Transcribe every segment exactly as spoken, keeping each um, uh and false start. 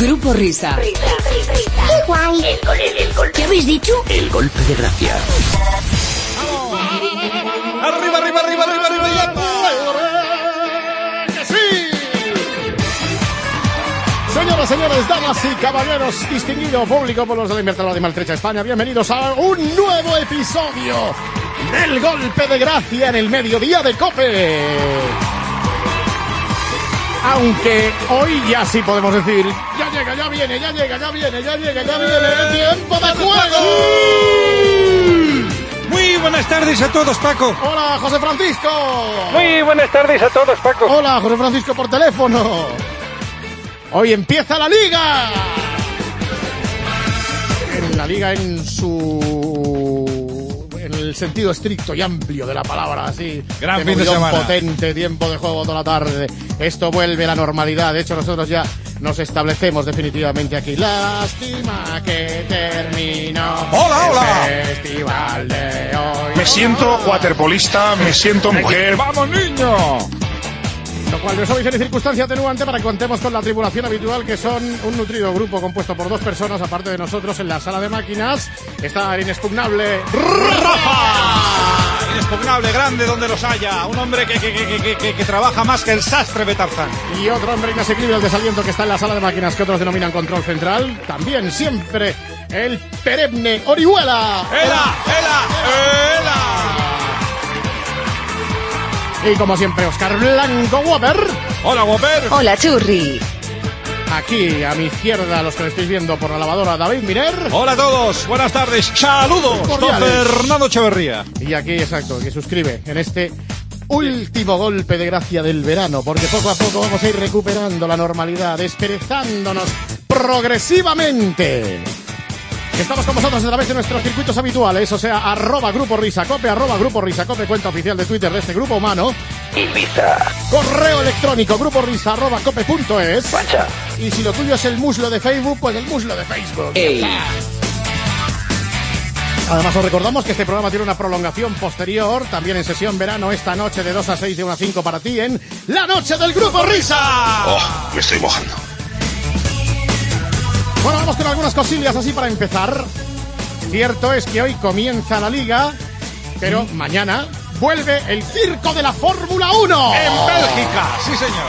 Grupo Risa. Risa, risa, risa. ¡Qué guay! El gol, el, el gol. ¿Qué habéis dicho? El golpe de gracia. ¡Arriba, arriba, arriba, arriba, arriba! ¡Ya! ¡Que sí! Señoras, señores, damas y caballeros, distinguido público por los de la Invertadora de Maltrecha España, bienvenidos a un nuevo episodio del golpe de gracia en el mediodía de COPE. Aunque hoy ya sí podemos decir, ya llega, ya viene, ya llega, ya viene, ya llega, ya viene el tiempo de juego. Muy buenas tardes a todos, Paco. Hola, José Francisco. Muy buenas tardes a todos, Paco. Hola, José Francisco por teléfono. Hoy empieza la Liga. En la Liga en su... en el sentido estricto y amplio de la palabra, así. Gran fin de semana. Potente, tiempo de juego toda la tarde. Esto vuelve a la normalidad. De hecho, nosotros ya nos establecemos definitivamente aquí. Lástima que terminó. ¡Hola, hola! El festival de hoy. Me siento waterpolista, me siento mujer. ¡Vamos, niño! Lo cual nos obedece circunstancia atenuante para que contemos con la tripulación habitual, que son un nutrido grupo compuesto por dos personas, aparte de nosotros. En la sala de máquinas está el inexpugnable Rafa. Inexpugnable, grande donde los haya. Un hombre que, que, que, que, que, que trabaja más que el sastre Betarzán. Y otro hombre inasequible al desaliento que está en la sala de máquinas, que otros denominan control central. También siempre el perenne Orihuela. ¡Ela, ela, ela! Y como siempre, Oscar Blanco Whopper. Hola, Whopper. Hola, Churri. Aquí a mi izquierda, los que me estáis viendo por la lavadora, David Miner. Hola a todos, buenas tardes, saludos, don Fernando Echeverría. Y aquí, exacto, que suscribe en este último golpe de gracia del verano, porque poco a poco vamos a ir recuperando la normalidad, desperezándonos progresivamente. Estamos con vosotros a través de nuestros circuitos habituales, o sea, arroba Grupo Risacope, arroba Grupo Risacope, cuenta oficial de Twitter de este grupo humano. Ibiza. Correo electrónico, grupo risa arroba cope punto es. Pancha. Y si lo tuyo es el muslo de Facebook, pues el muslo de Facebook. Ey. Además os recordamos que este programa tiene una prolongación posterior, también en sesión verano, esta noche de dos a seis, de una a cinco para ti en La Noche del Grupo Risa. Oh, me estoy mojando. Bueno, vamos con algunas cosillas así para empezar. Cierto es que hoy comienza la Liga, pero ¿Mm? mañana vuelve el circo de la Fórmula uno. En Bélgica, sí señor.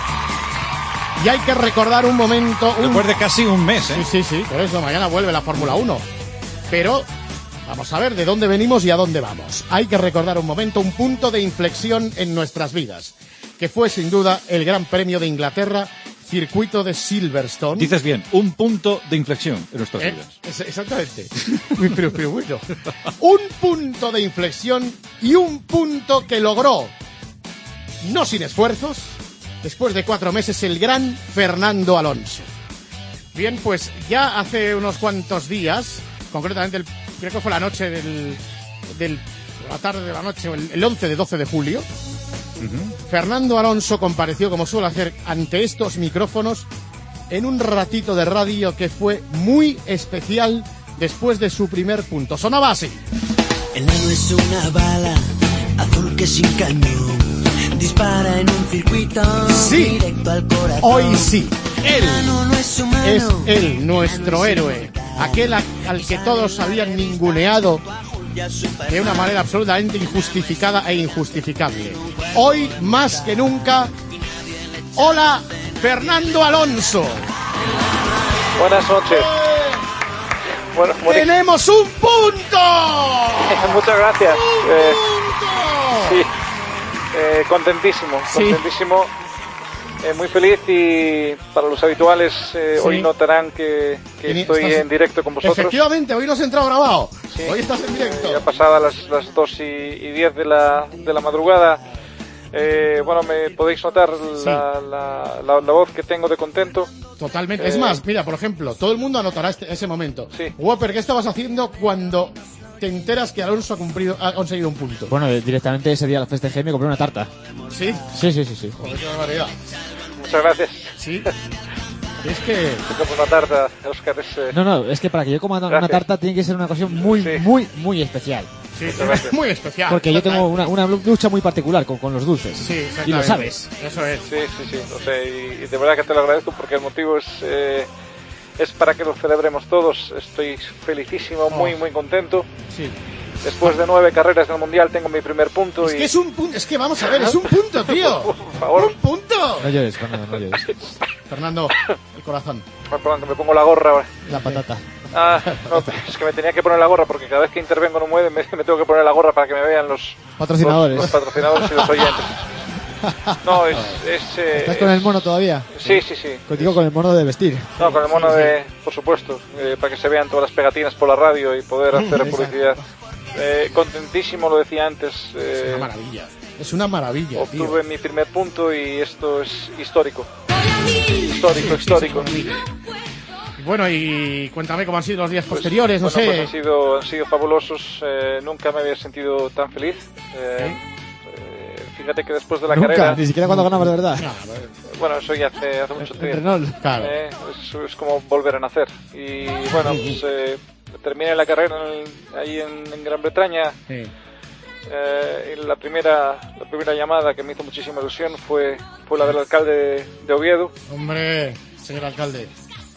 Y hay que recordar un momento... Un... Después de casi un mes, ¿eh? Sí, sí, sí, por eso mañana vuelve la Fórmula uno. Pero vamos a ver de dónde venimos y a dónde vamos. Hay que recordar un momento, un punto de inflexión en nuestras vidas, que fue sin duda el Gran Premio de Inglaterra, circuito de Silverstone. Dices bien, un punto de inflexión en nuestras eh, vidas. Es, exactamente. pero, pero bueno. Un punto de inflexión y un punto que logró, no sin esfuerzos, después de cuatro meses, el gran Fernando Alonso. Bien, pues ya hace unos cuantos días, concretamente el, creo que fue la noche del, del la tarde de la noche, el, el once de doce de julio, uh-huh. Fernando Alonso compareció, como suele hacer, ante estos micrófonos en un ratito de radio que fue muy especial después de su primer punto. Sonaba así. El ano es una bala azul que sin cañón dispara en un circuito sí, directo al corazón. Hoy sí, él no es, es él, nuestro héroe, aquel a, al que todos habían ninguneado de una manera absolutamente injustificada e injustificable. Hoy, más que nunca, hola, Fernando Alonso. Buenas noches. Bueno, ¡tenemos un punto! Muchas gracias. ¡Un eh, punto! Sí, eh, contentísimo, sí. contentísimo. Eh, muy feliz, y para los habituales eh, sí. hoy notarán que, que estoy estás... en directo con vosotros. Efectivamente, hoy no has entrado grabado. Sí. Hoy estás en directo. Eh, ya pasadas las, las dos y diez de la, de la madrugada. Eh, bueno, me podéis notar sí. la, la, la, la voz que tengo de contento. Totalmente. Eh... Es más, mira, por ejemplo, todo el mundo anotará este, ese momento. Sí. Whopper, ¿qué estabas haciendo cuando te enteras que Alonso ha cumplido, ha conseguido un punto? Bueno, directamente ese día la festejé y me compré una tarta. ¿Sí? Sí, sí, sí, sí. Joder, qué barbaridad. Muchas gracias. Sí. Es que... una tarta, Oscar, es, eh... No, no, es que para que yo coma gracias. una tarta tiene que ser una ocasión muy, sí. muy, muy especial. Sí, es muy especial. Porque yo tengo una, una lucha muy particular con, con los dulces. Sí, y lo sabes. Eso es. Sí, sí, sí. O sea, y, y de verdad que te lo agradezco, porque el motivo es... Eh, es para que lo celebremos todos. Estoy felicísimo, muy, muy contento. Sí. Después de nueve carreras del Mundial tengo mi primer punto. Es y... que es un punto, es que vamos a ver, es un punto, tío. Por favor. ¡Un punto! No llores, Fernando, no llores. Fernando, el corazón. Perdón, que me pongo la gorra ahora. La patata. Ah, no, es que me tenía que poner la gorra porque cada vez que intervengo en un mueve me, me tengo que poner la gorra para que me vean los patrocinadores, los, los patrocinadores y los oyentes. No, es... es eh, ¿Estás con el mono todavía? Sí, sí, sí. Contigo con el mono de vestir. No, con el mono de... Por supuesto, eh, para que se vean todas las pegatinas por la radio y poder hacer publicidad. Eh, contentísimo, lo decía antes. Eh, es una maravilla. Es una maravilla, obtuve tío. mi primer punto y esto es histórico. Histórico, histórico. Bueno, y cuéntame cómo han sido los días posteriores, pues, no bueno, sé. Pues han sido, han sido fabulosos. Eh, nunca me había sentido tan feliz. Eh, ¿Eh? Eh, fíjate que después de la nunca, carrera... ni siquiera cuando ganamos de verdad. No, bueno, eso ya hace, hace mucho tiempo. Renault, claro. Eh, es, es como volver a nacer. Y bueno, pues eh, terminé la carrera en el, ahí en, en Gran Bretaña. Sí. Eh, y la primera la primera llamada que me hizo muchísima ilusión fue, fue la del alcalde de, de Oviedo. Hombre, señor alcalde.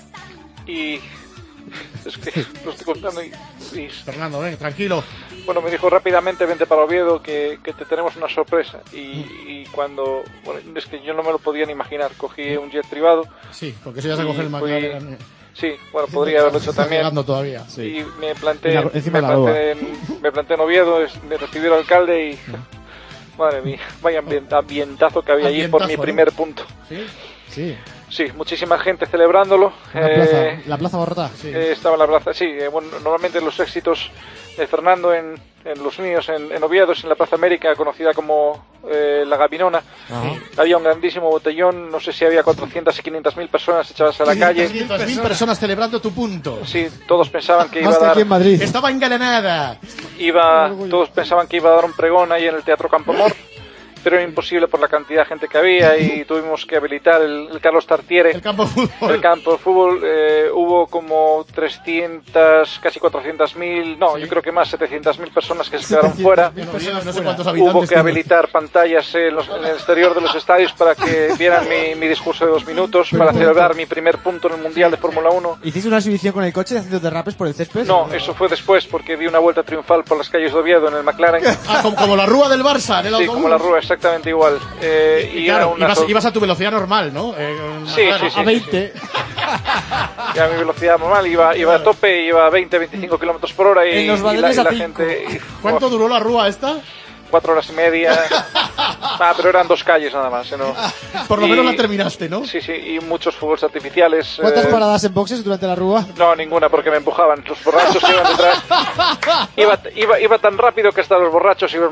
Y es que lo estoy contando y, y... Fernando, ven, tranquilo. Bueno, me dijo rápidamente, vente para Oviedo, que, que te tenemos una sorpresa. Y, y cuando... Bueno, es que yo no me lo podía ni imaginar. Cogí un jet privado. Sí, porque si vas a coger el McLaren... Sí, bueno, podría haberlo hecho también. Llegando todavía. Sí. Y me planté, la, me, planté en, me planté en Oviedo, me recibió el alcalde y... Madre mía, vaya ambient, ambientazo que había allí por mi primer ¿no? punto. Sí, sí. Sí, muchísima gente celebrándolo. La, eh, plaza, la plaza Borrota. Sí. Eh, estaba en la plaza, sí. Eh, bueno, normalmente los éxitos de Fernando en, en los míos en, en Oviedo, en la Plaza América, conocida como eh, La Gavinona. Ajá. Había un grandísimo botellón, no sé si había cuatrocientas y quinientas mil personas echadas a la calle. quinientas mil personas celebrando tu punto. Sí, todos pensaban que iba Hasta a dar... aquí en Madrid. Estaba engalanada. Iba, todos pensaban que iba a dar un pregón ahí en el Teatro Campoamor, pero era imposible por la cantidad de gente que había y tuvimos que habilitar el, el Carlos Tartiere. El campo de fútbol. El campo de fútbol. Eh, hubo como trescientas, casi cuatrocientas mil, no, sí. Yo creo que más, setecientas mil personas que se quedaron fuera. No, no sé cuántos hubo que habilitar pantallas en, los, en el exterior de los estadios para que vieran mi, mi discurso de dos minutos, para celebrar mi primer punto en el Mundial de Fórmula uno. ¿Hiciste una exhibición con el coche haciendo derrapes por el césped? No, eso fue después, porque di una vuelta triunfal por las calles de Oviedo en el McLaren. Ah, como, como la rúa del Barça, en el Sí, autobús. como la rúa, exactamente igual. Eh, y claro, una ibas, sol... ibas a tu velocidad normal, ¿no? Eh, sí, claro, sí, sí, a veinte. Sí, sí. A mi velocidad normal, iba, iba a tope, iba a veinte, veinticinco kilómetros por hora y, en los y, la, y la gente... Y, ¿Cuánto oh, duró la rúa esta? Cuatro horas y media. Ah, pero eran dos calles nada más. ¿no? Por lo y, menos la terminaste, ¿no? Sí, sí, y muchos fuegos artificiales. ¿Cuántas eh... paradas en boxes durante la rúa? No, ninguna, porque me empujaban. Los borrachos que iban detrás. Iba, iba, iba tan rápido que hasta los borrachos iban...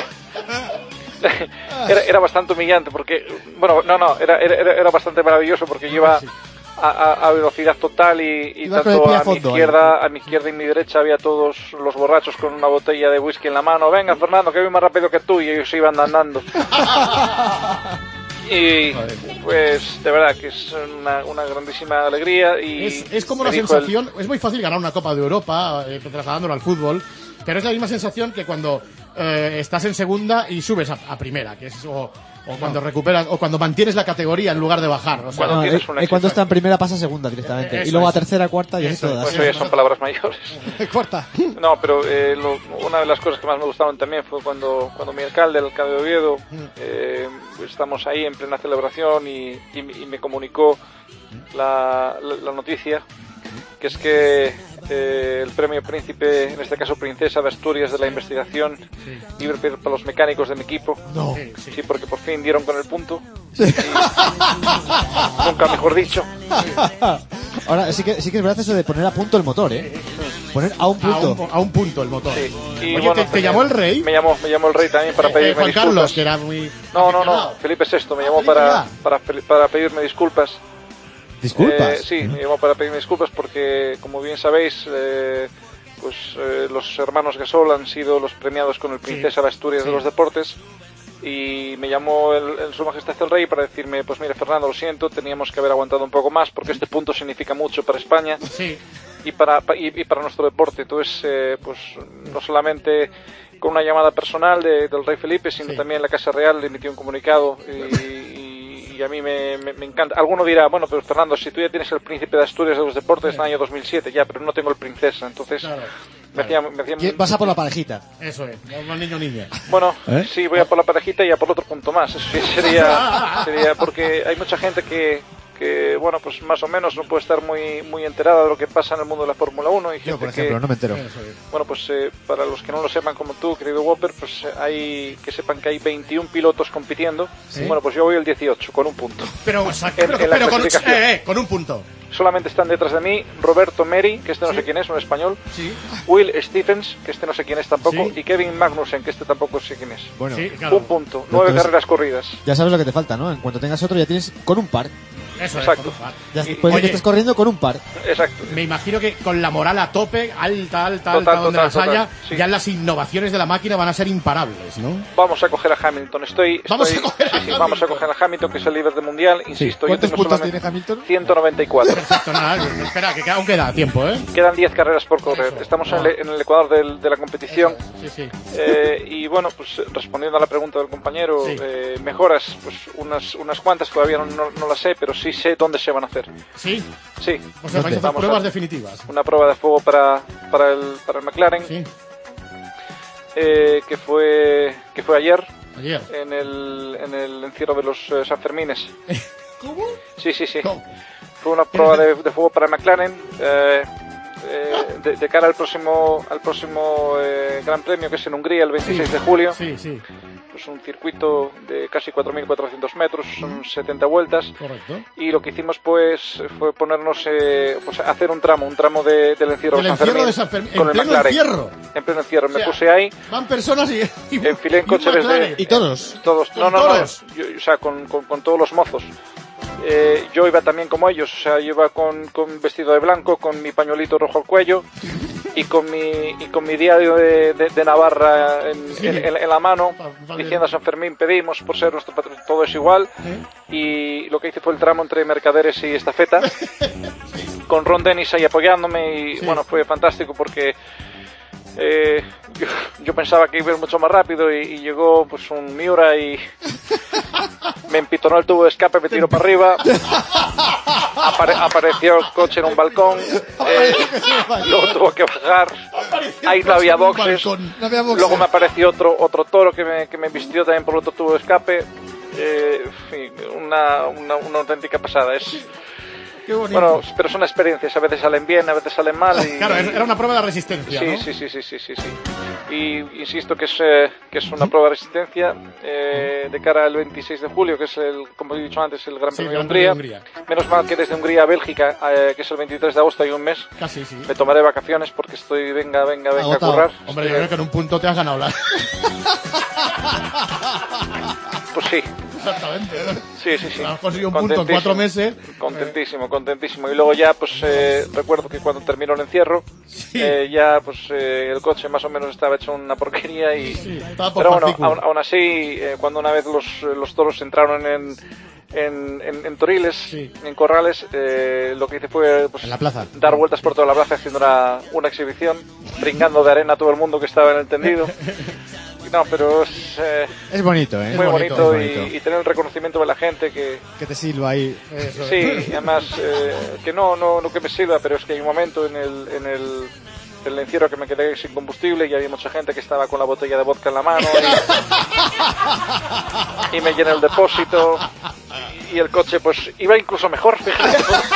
Era, era bastante humillante porque, bueno, no, no, era, era, era bastante maravilloso porque yo iba a, a, a velocidad total y, y tanto a, a mi izquierda, ahí. a mi izquierda y mi derecha había todos los borrachos con una botella de whisky en la mano. Venga, Fernando, que voy más rápido que tú, y ellos iban andando. Y pues de verdad que es una, una grandísima alegría y es, es como una sensación, el... es muy fácil ganar una Copa de Europa eh, trasladándolo al fútbol, pero es la misma sensación que cuando eh, estás en segunda y subes a, a primera, que es o, o cuando no. recuperas o cuando mantienes la categoría en lugar de bajar. O sea, cuando, no, tienes eh, un cuando está en primera pasa a segunda directamente eh, y luego es. a tercera, cuarta y eso, así todas. Pues eso ya son palabras mayores. Cuarta. No, pero eh, lo, una de las cosas que más me gustaron también fue cuando, cuando mi alcalde, el alcalde de Oviedo, eh, estamos ahí en plena celebración y, y, y me comunicó la, la, la noticia, que es que eh, el premio Príncipe, en este caso Princesa de Asturias de la investigación, sí. iba para los mecánicos de mi equipo. No. Sí, sí, porque por fin dieron con el punto. Sí. Y, nunca mejor dicho. Ahora sí que sí que es verdad eso de poner a punto el motor, ¿eh? Poner a un punto. A un, a un punto el motor. Sí. Y Oye, bueno, ¿te, ¿te llamó el rey? Me llamó, me llamó el rey también para eh, pedirme eh, Juan disculpas. Carlos, que era muy... No, no, no, Felipe sexto me llamó para, para, para pedirme disculpas. ¿Disculpas? Eh, sí, me llamó para pedirme disculpas porque, como bien sabéis, eh, pues eh, los hermanos Gasol han sido los premiados con el Princesa de Asturias sí. de los deportes. Y me llamó el, el Su Majestad el Rey para decirme, pues mire Fernando, lo siento, teníamos que haber aguantado un poco más porque este punto significa mucho para España sí. y para y, y para nuestro deporte. Entonces, eh, pues no solamente con una llamada personal de, del Rey Felipe, sino sí. también la Casa Real le emitió un comunicado y, y, y y a mí me, me, me encanta. Alguno dirá, bueno, pero Fernando, si tú ya tienes el Príncipe de Asturias de los deportes en el año dos mil siete, ya, pero no tengo el Princesa, entonces Claro, me hacía, me hacía muy- Vas a por la parejita. Eso es, los niños niña. Bueno, ¿Eh? sí, voy a por la parejita y a por otro punto más. Eso sí sería, sería porque hay mucha gente que, que, bueno, pues más o menos no puede estar muy muy enterada de lo que pasa en el mundo de la Fórmula uno. Y Yo, gente por ejemplo, que, no me entero. bueno, pues eh, para los que no lo sepan como tú, querido Whopper, pues eh, hay que sepan que hay veintiún pilotos compitiendo. ¿Sí? Bueno, pues yo voy el dieciocho con un punto. Pero, o sea, En- pero, en la pero con, clasificación. eh, eh, con un punto. Solamente están detrás de mí Roberto Meri, que este no sé quién es, un español, Sí. Will Stephens, que este no sé quién es tampoco, Sí. y Kevin Magnussen, que este tampoco sé quién es. Bueno, Sí, claro. Un punto, nueve Entonces- carreras corridas. ya sabes lo que te falta, ¿no? En cuanto tengas otro, ya tienes con un par. Eso Exacto. es. con un par. Ya Y- puedes oye, que estés corriendo con un par. Exacto. Me imagino que con la moral a tope, alta, alta, Total, alta, donde total, las haya, total, sí. ya las innovaciones de la máquina van a ser imparables, ¿no? Vamos a coger a Hamilton. Estoy, Vamos estoy- a coger a sí, sí, Hamilton. Vamos a coger a Hamilton, que es el líder del mundial. Insisto, yo ¿Cuántos tengo puntos solamente tiene Hamilton? ciento noventa y cuatro. Perfecto, nada, espera, que aún queda tiempo, ¿eh? Quedan diez carreras por correr. Estamos en el, en el ecuador del- de la competición. Sí, sí. Eh, y bueno, pues respondiendo a la pregunta del compañero, Sí. eh, mejoras, pues unas, unas cuantas todavía no, no, no las sé, pero sí sé dónde se van a hacer. Sí, Sí, o sea, vais a hacer Vamos pruebas a- definitivas. una prueba de fuego para, para, el, para el McLaren, Sí, eh, que fue que fue ayer ayer. en el, en el encierro de los eh, Sanfermines. ¿Cómo? Sí, sí, sí. ¿Cómo? Fue una prueba de, de fuego para McLaren eh, eh, de, de cara al próximo al próximo eh, Gran Premio, que es en Hungría el veintiséis de julio. Sí, sí, Pues un circuito de casi cuatro mil cuatrocientos metros, son setenta vueltas. correcto. Y lo que hicimos pues fue ponernos, eh, pues hacer un tramo, un tramo de, del encierro Del de San encierro Fermín, de San Fermín, con en el pleno McLaren. encierro. En pleno encierro, O sea, me puse ahí, Van personas y... y enfilé en y un coche desde... McLaren. ¿Y todos? Todos, ¿Con no, no, no, todos? yo- o sea, con, con, con todos los mozos. Eh, yo iba también como ellos, o sea, yo iba con, con vestido de blanco, con mi pañuelito rojo al cuello y con mi, y con mi diario de, de, de Navarra en, Sí. en, en- en la mano, Pa- pa- diciendo a San Fermín, pedimos por ser nuestro patrón, todo es igual. ¿Eh? Y lo que hice fue el tramo entre Mercaderes y Estafeta, con Ron Dennis ahí apoyándome y Sí. bueno, fue fantástico porque eh, yo, yo pensaba que iba a ir mucho más rápido y, y llegó pues un Miura y me empitonó el tubo de escape, me tiró para arriba, apare- apareció el coche en un balcón, eh, luego tuvo que bajar, ahí no había En un boxes, balcón. No había boxes. luego me apareció otro otro toro que me, que me vistió también por otro tubo de escape, eh, en fin, una, una, una auténtica pasada. Es, Qué bonito. bueno, pero son experiencias, a veces salen bien, a veces salen mal. Y, Claro, era una prueba de resistencia, Sí, ¿no? sí, sí, sí, sí, sí, sí. Y insisto que es, eh, que es una prueba de resistencia eh, de cara al veintiséis de julio, que es, el, como he dicho antes, el Gran Sí, Premio el de Gran Premio Hungría. de Hungría. Menos mal que desde Hungría a Bélgica, eh, que es el veintitrés de agosto, hay un mes, Casi, sí. me tomaré vacaciones porque estoy, venga, venga, venga, Agotado. a currar. Hombre, yo creo que en un punto te has ganado la... Pues sí, Exactamente. ¿no? sí, sí, sí. Has conseguido un punto en Contentísimo. cuatro meses. Contentísimo, contentísimo. Y luego ya, pues, eh, recuerdo que cuando terminó el encierro, eh, ya, pues, eh, el coche más o menos estaba hecho una porquería y... Sí, estaba por Pero bueno, partículas. aún, aún así, eh, cuando una vez los, los toros entraron en, en, en, en Toriles, Sí. en Corrales, eh, lo que hice fue pues, En la plaza. dar vueltas por toda la plaza haciendo una, una exhibición, brincando de arena a todo el mundo que estaba en el tendido. Y no, pero es eh, Es bonito, ¿eh? muy bonito, bonito, es y, bonito. y tener el reconocimiento de la gente que... Que te silba ahí. Eso. Sí, y además, eh, que no, no, no que me sirva, pero es que hay un momento en el, en el, en el encierro que me quedé sin combustible y había mucha gente que estaba con la botella de vodka en la mano y, y me llené el depósito y el coche pues iba incluso mejor, fíjate.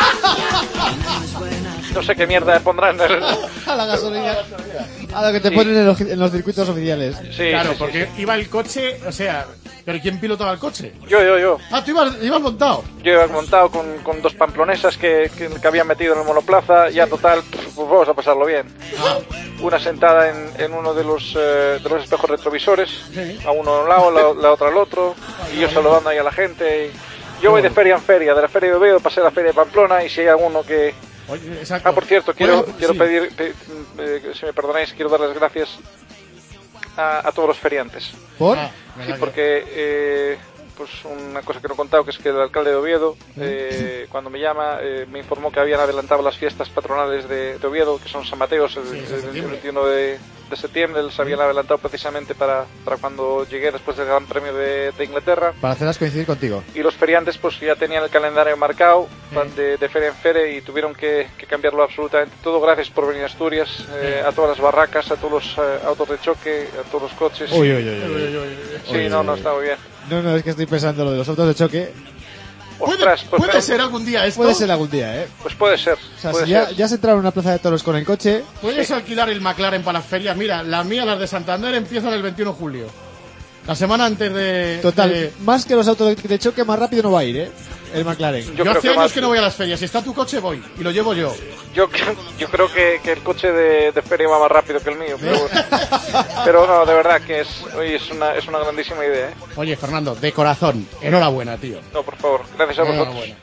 No sé qué mierda pondrán en el... A la gasolina. A lo que te ponen en los, en los circuitos oficiales. Sí, Claro, sí, sí, porque sí. iba el coche, o sea, ¿pero quién pilotaba el coche? Yo, yo, yo. Ah, tú ibas, ibas montado. Yo iba montado con, con dos pamplonesas que, que, que habían metido en el monoplaza, ya total, pues vamos a pasarlo bien. Una sentada en, en uno de los, eh, de los espejos retrovisores, Sí. a uno a un lado, la, la otra al otro, y yo saludando ahí a la gente. Y yo voy de feria en feria, de la feria de Oviedo pasé a la feria de Pamplona, y si hay alguno que... Oye, exacto. Ah, por cierto, quiero, Bueno, quiero sí. pedir, pe- eh, si me perdonáis, quiero dar las gracias a, a todos los feriantes. ¿Por? Ah, Sí, venga, porque eh, pues una cosa que no he contado, que es que el alcalde de Oviedo, eh, cuando me llama, eh, me informó que habían adelantado las fiestas patronales de, de Oviedo, que son San Mateo, el, Sí, el, el veintiuno de, de septiembre, los habían adelantado precisamente para, para cuando llegué después del Gran Premio de, de Inglaterra. Para hacerlas coincidir contigo. Y los feriantes pues ya tenían el calendario marcado de, de feria en feria y tuvieron que, que cambiarlo absolutamente todo. Gracias por venir a Asturias, eh, a todas las barracas, a todos los eh, autos de choque, a todos los coches. Uy, uy, uy, uy. Sí, Uy, no, uy, no uy. está muy bien. No, no, es que estoy pensando lo de los autos de choque. Ostras, ¿Puede, pues, puede pero- ser algún día esto? Puede ser algún día, ¿eh? pues puede ser. O sea, puede si ya, ser. ya has entrado en una plaza de toros con el coche, Puedes alquilar el McLaren para las ferias. Mira, las mías, las de Santander, empiezan el veintiuno de julio. La semana antes de... total, de- más que los autos de, de choque, más rápido no va a ir, ¿eh? El McLaren. Yo Yo, creo hace que años más- que no voy a las ferias. Si está tu coche, voy. Y lo llevo yo. Yo, yo creo que, que el coche de, de feria va más rápido que el mío, pero, pero no, de verdad que es, oye, es, una, es una grandísima idea, ¿eh? Oye, Fernando, de corazón, enhorabuena, tío. No, por favor, gracias a vosotros. Enhorabuena.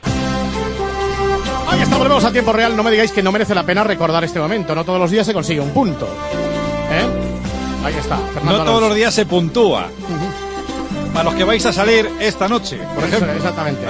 Ahí está, volvemos a tiempo real. No me digáis que no merece la pena recordar este momento. No todos los días se consigue un punto. ¿Eh? Ahí está, Fernando No todos Alonso. los días se puntúa. Para los que vais a salir esta noche, por Eso, ejemplo. exactamente.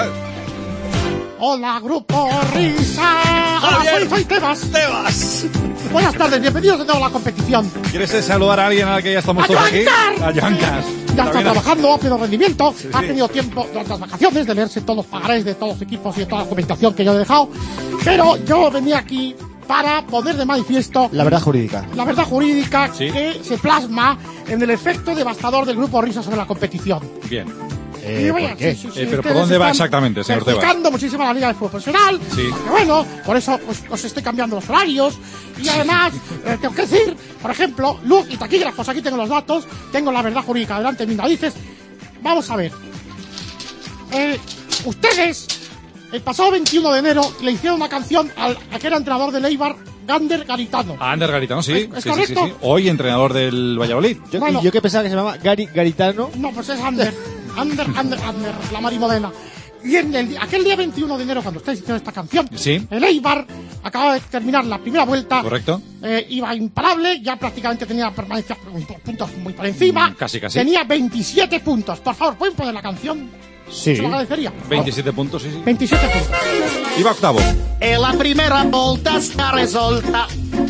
Hola, Grupo Risa. Hola, soy, soy Tebas. Tebas. Buenas tardes, bienvenidos de nuevo a la competición. ¿Quieres eh, saludar a alguien al que ya estamos ¡A todos aquí? Joan A Joan Cars. Ya está trabajando a pleno rendimiento, Sí, ha sí. tenido tiempo durante las vacaciones de leerse todos los pagarés de todos los equipos y de toda la documentación que yo he dejado, pero yo venía aquí para poner de manifiesto La verdad jurídica. la verdad jurídica Sí. que se plasma en el efecto devastador del Grupo Risa sobre la competición. Bien. Eh, Y vaya, ¿por qué? sí, sí, sí, Eh, pero ¿por ustedes dónde va están exactamente, señor Tebas? perjudicando muchísimo a la Liga de Fútbol Profesional. Sí. Que bueno, por eso pues, os estoy cambiando los horarios. Y además, eh, tengo que decir, por ejemplo, luz y taquígrafos. Aquí tengo los datos, tengo la verdad jurídica delante de mis narices. Vamos a ver. Eh, ustedes, el pasado veintiuno de enero, le hicieron una canción al a que era entrenador del Eibar, Gander Garitano. A Ander Garitano, sí. ¿Es- es sí, sí, sí, correcto? sí. Hoy entrenador del Valladolid. Yo, Bueno. y yo que pensaba que se llamaba Gary Garitano. No, pues es Ander. Ander, Ander, Ander, la marimodena. Y en el, aquel día veintiuno de enero, cuando ustedes hicieron esta canción, Sí. el Eibar acababa de terminar la primera vuelta. Correcto. Eh, iba imparable, ya prácticamente tenía permanencia puntos muy por encima. Mm, casi, casi. Tenía veintisiete puntos. Por favor, ¿pueden poner la canción? Sí. Se lo agradecería. veintisiete puntos, sí, sí. veintisiete puntos. Iba octavo. E la prima volta sta risolta.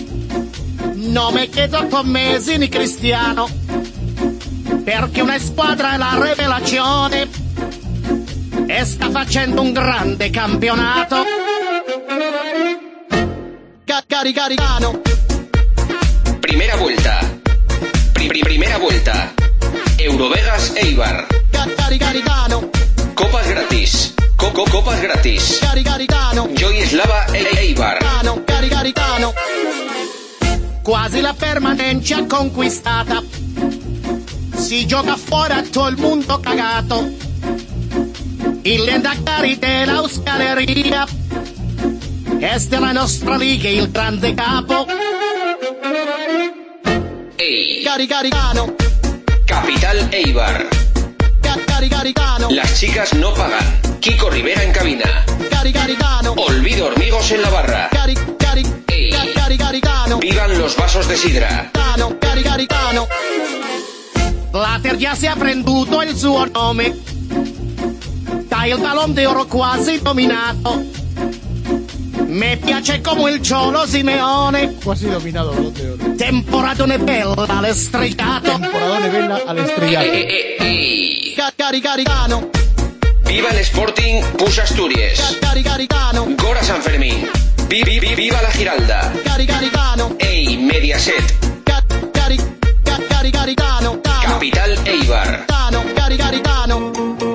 Non mi chiedo con Messi ni Cristiano, perché una squadra è la rivelazione e sta facendo un grande campionato. Ca- cari Garicano. Primera vuelta. Pri- pri- primera vuelta. Eurovegas Eibar. Ca- cari Garicano. Copas gratis. Co- co- copas gratis. Cari Garicano. Joy Slava e- Eibar. Cano, cari Garicano. Quasi la permanenza conquistata. Si gioca fuori a tutto il mondo cagato. Il Lendacari della Euskaleria. Questa è la nostra liga, il grande capo. Ey. Cari Garicano. Capital Eibar. Ca- Cari Garicano. Las chicas no pagan. Kiko Rivera en cabina. Cari Garicano. Olvido hormigos en la barra. Cari, cari, Ey. ca- cari Garicano. Vivan los vasos de sidra. Cano, cari Garicano. Blatter già si è prenduto il suo nome. Dai il Ballon d'Oro quasi dominato. Mi piace come il Cholo Simeone. Quasi dominado, Balón de Oro. Temporadone bella all'estregato. Temporadone bella al estrellato. Eh, eh, ey. Ca- Cari Garicano. Viva el Sporting Pus Asturias. Ca- Cari Garicano. Gora San Fermín. Vi- vi- vi- viva la Giralda. Cari Garicano. Ey, Mediaset. Ca- Cari, ca- Cari Garicano. Cano, Capital Eibar. Cano, Cari Garicano.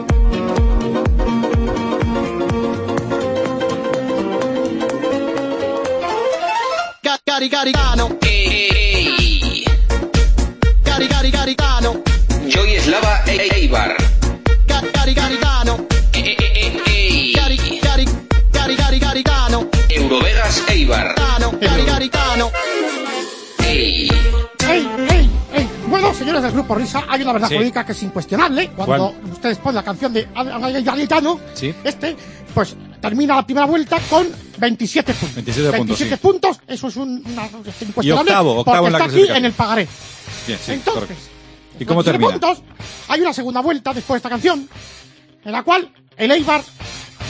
Ca- Cari Garicano. Ey, ey. Cari Cari Garicano. Joy Slava e- Eibar. Ca- Cari Garicano. Eh, eh, eh, ey. Cari Cari Cari Cari Garicano. Eurovegas Eibar. Cano, Cari Garicano. Ey. ¡Ey, ey, ey! Bueno, señores del Grupo Risa, hay una verdad Sí. jurídica que es incuestionable. Cuando ustedes ponen la canción de Garitano, Sí. este, pues termina la primera vuelta con veintisiete puntos. veintisiete puntos, sí. puntos, eso es un, una, es incuestionable. Y octavo, octavo porque en la está aquí clasificación. en el pagaré. Bien, sí, Entonces, correcto. ¿Y cómo veintisiete termina? puntos, hay una segunda vuelta después de esta canción, en la cual el Eibar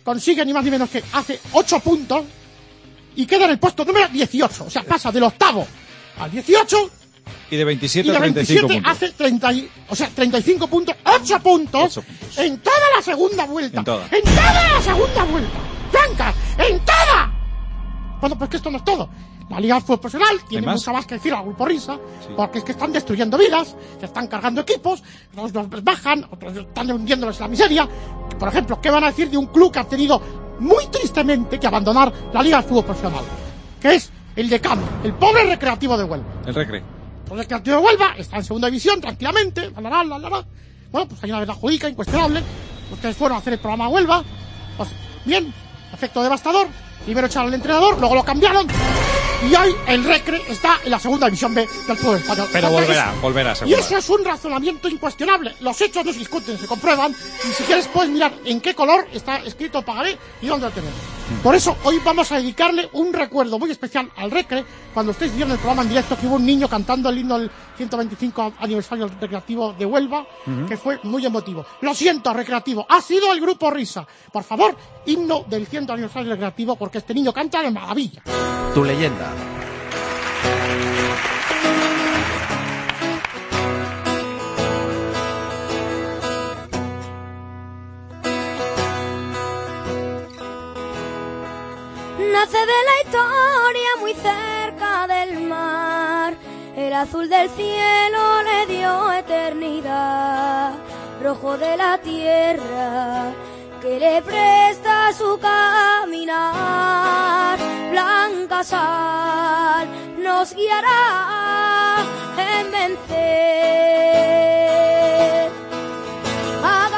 consigue ni más ni menos que hace ocho puntos y queda en el puesto número dieciocho. O sea, pasa del octavo al dieciocho. Y de veintisiete y de a treinta y cinco veintisiete puntos. hace treinta, o sea, treinta y cinco puntos, ocho puntos, ocho puntos en toda la segunda vuelta. En toda. En toda la segunda vuelta. Blanca, en toda. Bueno, pues que esto no es todo. La Liga de Fútbol Profesional tiene más? mucho más que decir al Grupo Risa, Sí. porque es que están destruyendo vidas, se están cargando equipos, otros los bajan, otros están hundiéndoles en la miseria. Por ejemplo, ¿qué van a decir de un club que ha tenido muy tristemente que abandonar la Liga de Fútbol Profesional? Que es el Decano, el pobre Recreativo de Huelva. El Recre. El Recreativo de Huelva está en segunda división, tranquilamente, la, la, la, la, la. Bueno, pues hay una verdad jurídica, incuestionable. Ustedes fueron a hacer el programa a Huelva, pues bien, efecto devastador. Primero echaron al entrenador, luego lo cambiaron. Y hoy el Recre está en la segunda división B del fútbol español. Pero Entonces, volverá, volverá y seguro. eso es un razonamiento incuestionable. Los hechos no se discuten, se comprueban. Y si quieres puedes mirar en qué color está escrito pagaré y dónde lo tenemos. Por eso hoy vamos a dedicarle un recuerdo muy especial al Recre. Cuando ustedes vieron el programa en directo que hubo un niño cantando el himno del ciento veinticinco aniversario del Recreativo de Huelva, Ujú. que fue muy emotivo. Lo siento, Recreativo, ha sido el Grupo Risa. Por favor, himno del ciento aniversario del Recreativo, porque este niño canta de maravilla. Tu leyenda. Nace de la historia muy cerca del mar, el azul del cielo le dio eternidad, rojo de la tierra que le presta su caminar, blanca sal nos guiará en vencer, a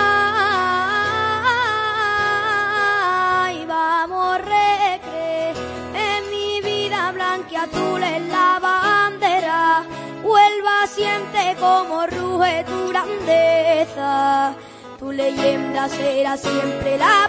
ganar, y vamos Recre, en mi vida blanca y azul es la bandera, Huelva siente como ruge tu grandeza, tu leyenda será siempre la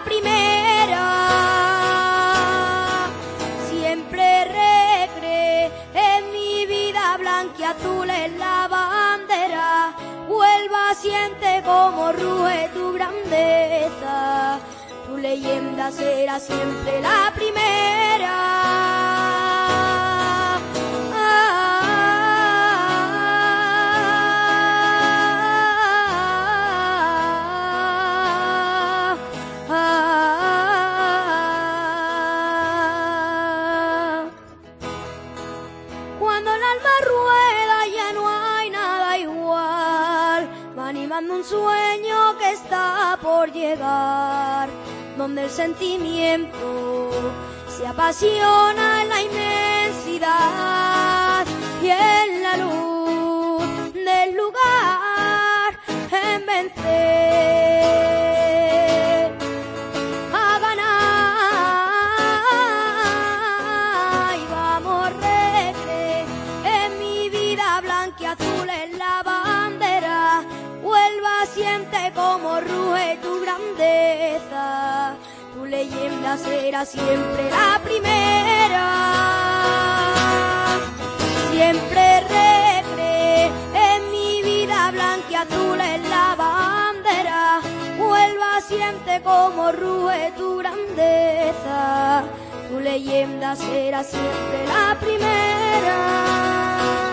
primera, siempre Recre, en mi vida blanca y azul es la bandera, Huelva siente como ruge tu grandeza, tu leyenda será siempre la primera. Cuando el alma rueda ya no hay nada igual, va animando un sueño que está por llegar, donde el sentimiento se apasiona en la inmensidad y en la luz del lugar en vencer, a ganar, y vamos Recre, en mi vida blanca y azul es la bandera, Huelva siente como ruge tu grandeza, tu leyenda será siempre la primera, siempre Recre, en mi vida blanca y azul es la bandera, Huelva siente como ruge tu grandeza, tu leyenda será siempre la primera.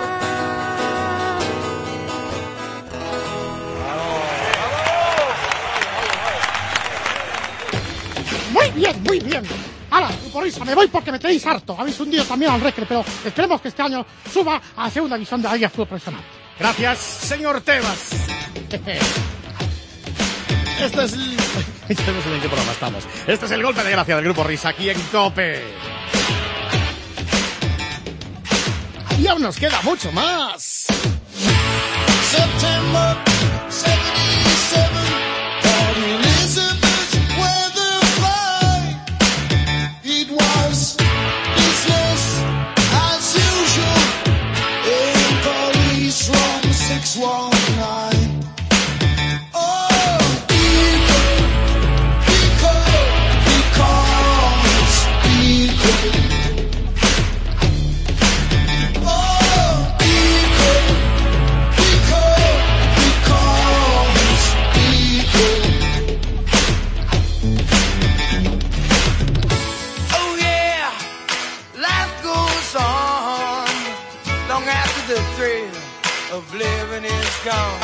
Muy bien, muy bien. Ahora, por Risa, me voy porque me tenéis harto. Habéis hundido también al Recre, pero esperemos que este año suba a la segunda división de la Liga de Fútbol Profesional. Gracias, señor Tebas. Este es el... Ya no sé en qué programa estamos. Este es el golpe de gracia del Grupo Risa aquí en COPE. Y aún nos queda mucho más. September seventy-seven, Port Elizabeth weather fly. It was business as usual in police room six one nine. Oh, equal, equal, because equal. Oh, equal, equal, because of living is gone.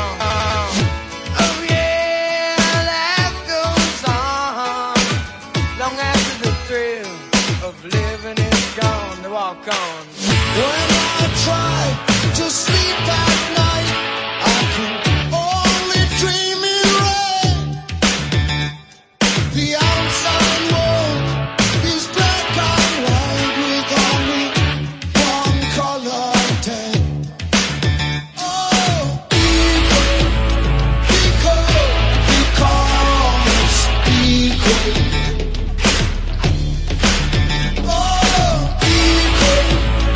Oh yeah, life goes on long after the thrill of living is gone. They walk on. When I try to sleep at night, I can only dream in rain. The outside world is black and white with only one color tan. Oh, equal, equal, because equal. Oh, equal.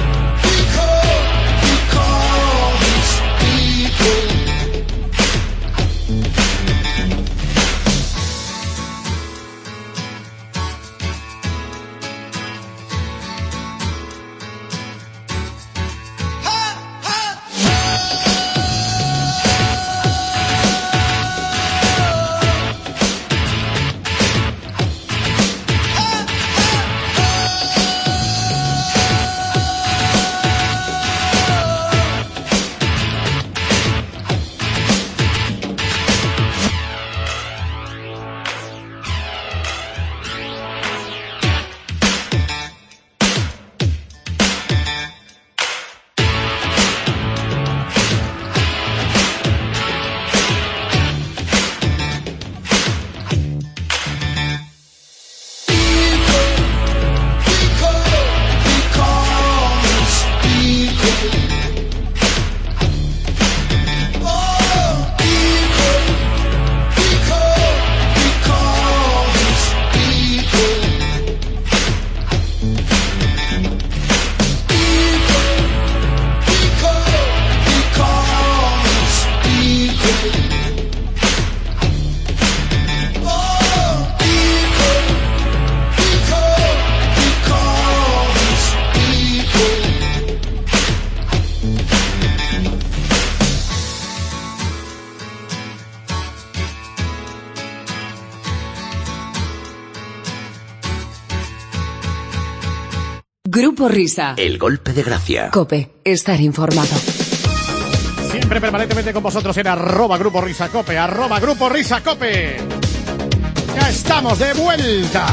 Grupo Risa. El golpe de gracia. COPE. Estar informado. Siempre permanentemente con vosotros en arroba Grupo Risa Cope, arroba Grupo Risa Cope. Ya estamos de vuelta.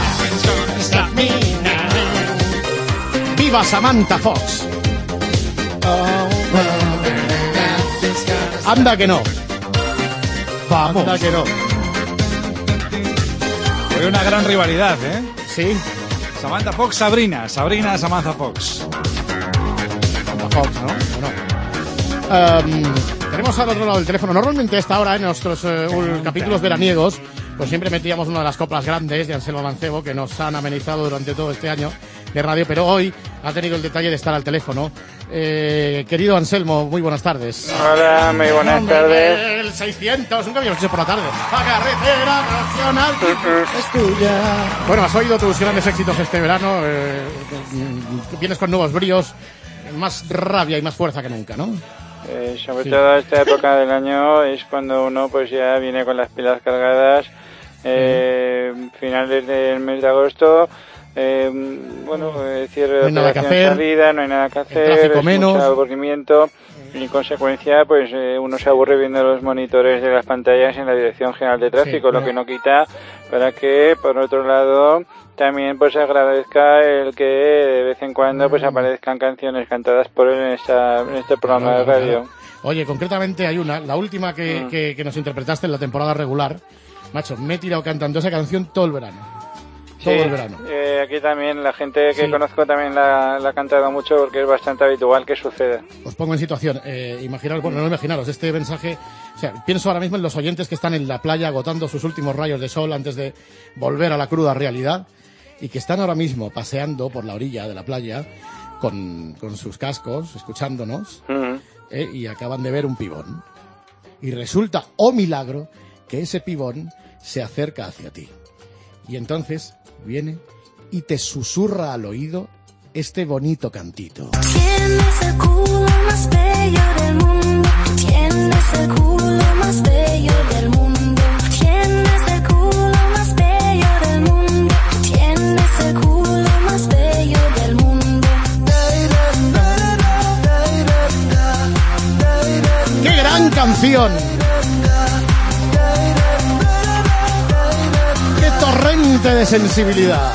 ¡Viva Samantha Fox! Anda que no. Vamos. Anda que no. Fue una gran rivalidad, ¿eh? Sí. Samantha Fox, Sabrina. Sabrina, Samantha Fox. Samantha Fox, ¿no? Bueno. Um, tenemos al otro lado del teléfono. Normalmente a esta hora, en nuestros uh, capítulos veraniegos, pues siempre metíamos una de las coplas grandes de Anselmo Mancebo, que nos han amenizado durante todo este año de radio, pero hoy ha tenido el detalle de estar al teléfono. Eh, querido Anselmo, muy buenas tardes. Hola, muy buenas tardes. El seiscientos, nunca habíamos hecho por la tarde. La carretera nacional es tuya. Bueno, has oído tus grandes éxitos este verano. Eh, vienes con nuevos bríos, más rabia y más fuerza que nunca, ¿no? Eh, sobre Sí. todo esta época del año es cuando uno pues ya viene con las pilas cargadas. Eh, finales del mes de agosto. Eh, bueno, eh, cierre de No hay nada que operación hacer. salida, no hay nada que hacer, tráfico es menos. mucho aburrimiento y en consecuencia pues eh, uno se aburre viendo los monitores de las pantallas en la Dirección General de Tráfico, Sí, lo pero- que no quita para que por otro lado también pues agradezca el que de vez en cuando pues aparezcan canciones cantadas por él en, esta, en este programa de Claro, radio. claro. Oye, concretamente hay una, la última que, Mm. que, que nos interpretaste en la temporada regular. Macho, me he tirado cantando esa canción todo el verano. Todo Sí, el verano. eh, aquí también la gente que Sí. conozco también la, la ha cantado mucho porque es bastante habitual que suceda. Os pongo en situación. Eh, imaginaros, bueno, no imaginaros, este mensaje, o sea, pienso ahora mismo en los oyentes que están en la playa agotando sus últimos rayos de sol antes de volver a la cruda realidad y que están ahora mismo paseando por la orilla de la playa con, con sus cascos, escuchándonos, Mm. eh, y acaban de ver un pibón. Y resulta, oh milagro, que ese pibón se acerca hacia ti. Y entonces viene y te susurra al oído este bonito cantito. Tienes el culo más bello del mundo. Tienes el culo más bello del mundo. Tienes el culo más bello del mundo. Tienes el culo más bello del mundo. canción. ¡Qué torrente de sensibilidad!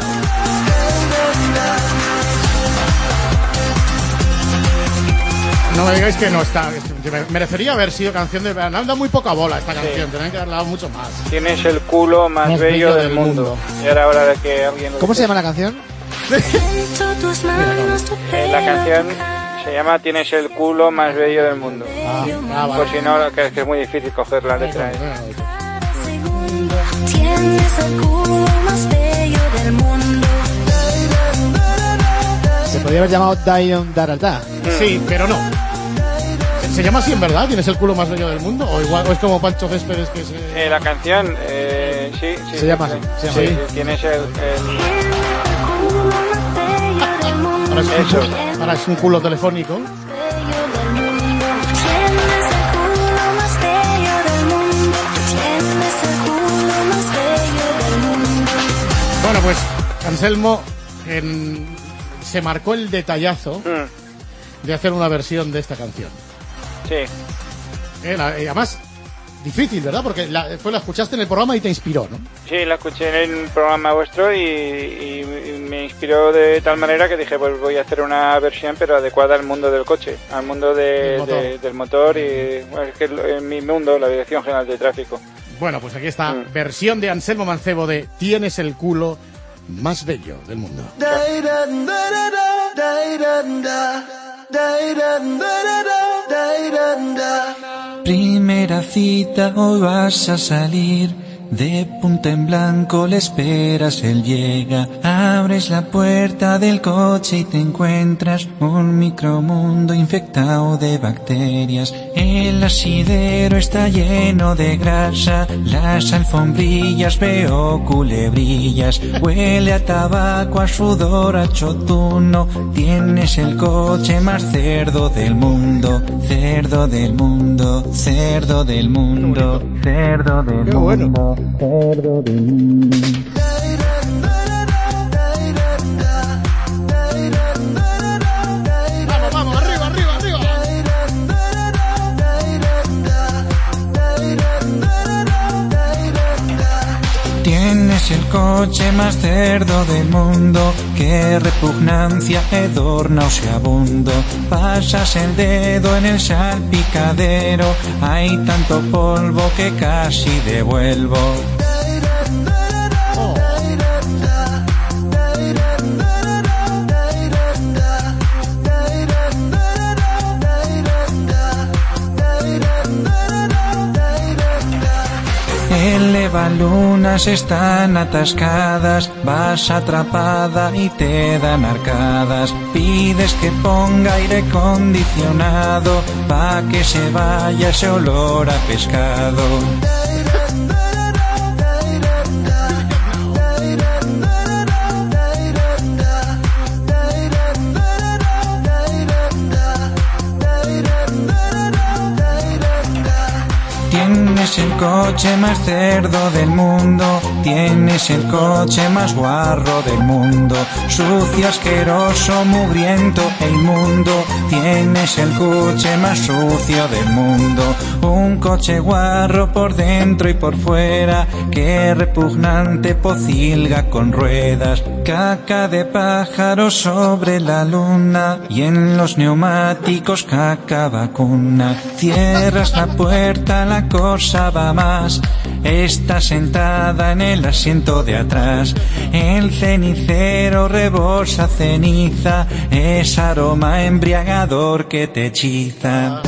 No me digáis que no está. Merecería haber sido canción de verano. Da muy poca bola esta canción. Sí. Tendrían que haberle dado mucho más. Tienes el culo más, más bello, bello del, del mundo. mundo. Y ahora hora de que alguien lo ¿Cómo dice. se llama la canción? eh, la canción se llama Tienes el culo más bello del mundo. Ah, ah, vale. Por si no, que, que es muy difícil coger la letra. Tienes el culo más bello del mundo. Se podría haber llamado Dion Darata. Sí, pero no. ¿Se llama así en verdad? ¿Tienes el culo más bello del mundo? ¿O igual o es como Pancho Céspedes que se...? Eh, la canción, eh, sí, sí. Se sí, llama sí, así. Sí, sí, sí, tienes el... el... Ahora es, Eso. Un, ahora es un culo telefónico. Bueno, pues Anselmo en, se marcó el detallazo mm. de hacer una versión de esta canción. Sí. Eh, la, eh, además, difícil, ¿verdad? Porque la, fue, la escuchaste en el programa y te inspiró, ¿no? Sí, la escuché en el programa vuestro y, y, y me inspiró de tal manera que dije, pues voy a hacer una versión pero adecuada al mundo del coche, al mundo de, motor. De, del motor y bueno, es que en mi mundo, la Dirección General de Tráfico. Bueno, pues aquí está, mm. versión de Anselmo Mancebo de Tienes el culo más bello del mundo. Primera cita, hoy vas a salir. De punta en blanco le esperas, él llega. Abres la puerta del coche y te encuentras un micromundo infectado de bacterias. El asidero está lleno de grasa, las alfombrillas veo culebrillas. Huele a tabaco, a sudor, a chotuno. Tienes el coche más cerdo del mundo. Cerdo del mundo, cerdo del mundo, cerdo del mundo. Qué bueno. Cerdo del mundo. Vamos, vamos, arriba, arriba, arriba. Tienes el coche más cerdo del mundo. Qué repugnancia, hedor nauseabundo. Pasas el dedo en el salpicadero. Hay tanto polvo que casi devuelvo. Oh. Elevalunas están atascadas, vas atrapada y te dan arcadas. Pides que ponga aire acondicionado pa' que se vaya ese olor a pescado. Tienes el coche más cerdo del mundo, tienes el coche más guarro del mundo, sucio, asqueroso, mugriento e inmundo. Tienes el coche más sucio del mundo, un coche guarro por dentro y por fuera, que repugnante pocilga con ruedas. Caca de pájaro sobre la luna y en los neumáticos caca vacuna. Cierras la puerta, la cosa va más. Está sentada en el asiento de atrás. El cenicero rebosa ceniza, es aroma embriagador que te hechiza.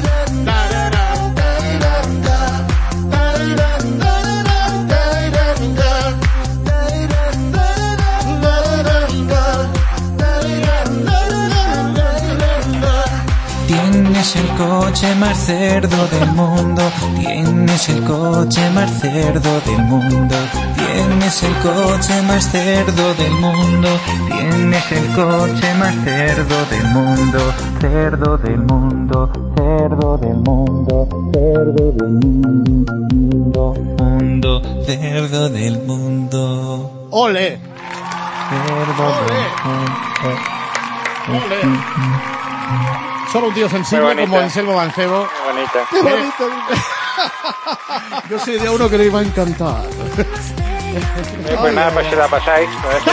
Tienes el coche más cerdo del mundo, tienes el coche más cerdo del mundo, tienes el coche más cerdo del mundo, tienes el coche más cerdo del mundo, cerdo del mundo, cerdo del mundo, cerdo del mundo, mundo, cerdo del mundo. ¡Ole! Cerdo del mundo. ¡Ole! Solo un tío sensible como Anselmo Mancebo. Qué bonita. Qué bonito. Yo soy de uno que le iba a encantar. Eh, pues nada, pues se la pasáis. A ver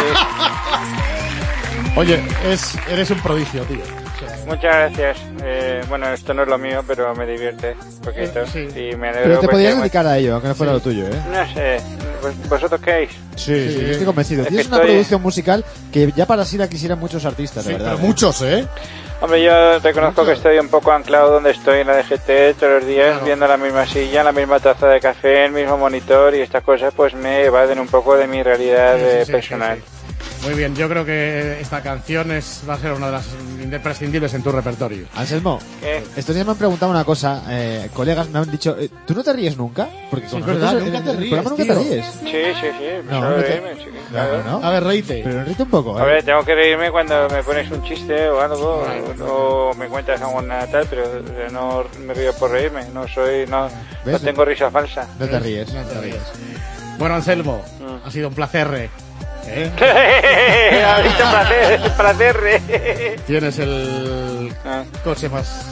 si... Oye, es, eres un prodigio, tío. Muchas gracias. Eh, bueno, esto no es lo mío, pero me divierte un poquito. Sí. Y me alegro. Pero te pues, podías que- dedicar a ello, aunque no fuera Sí. lo tuyo, ¿eh? No sé. ¿Vos- ¿Vosotros qué veis? Sí, sí, estoy convencido. Es Tienes que una estoy- producción musical que ya para sí la quisieran muchos artistas, de Sí, verdad. pero muchos, ¿eh? Hombre, yo reconozco que estoy un poco anclado donde estoy en la D G T todos los días, Claro. viendo la misma silla, la misma taza de café, el mismo monitor, y estas cosas pues me evaden un poco de mi realidad Sí, eh, sí, sí, personal. sí, sí. Muy bien, yo creo que esta canción es, va a ser una de las imprescindibles en tu repertorio. Anselmo, ¿Qué? estos días me han preguntado una cosa, eh, colegas me han dicho, eh, ¿tú no te ríes nunca? Porque Sí, con es nosotros verdad, en- nunca en te el ríes, programa nunca tío. te ríes. Sí, sí, sí, No, solo no te- reírme, sí, claro. No, no. A ver, reíte. Pero ríete un poco, A ¿eh? ver, tengo que reírme cuando me pones un chiste o algo, o, o me cuentas alguna tal, pero eh, no me río por reírme, no soy, no, no ¿Ves? tengo risa falsa. No te ríes. No te ríes. Bueno, Anselmo, Mm. ha sido un placer. ¿eh? Ha visto placer, placer. Tienes el Ah. coche más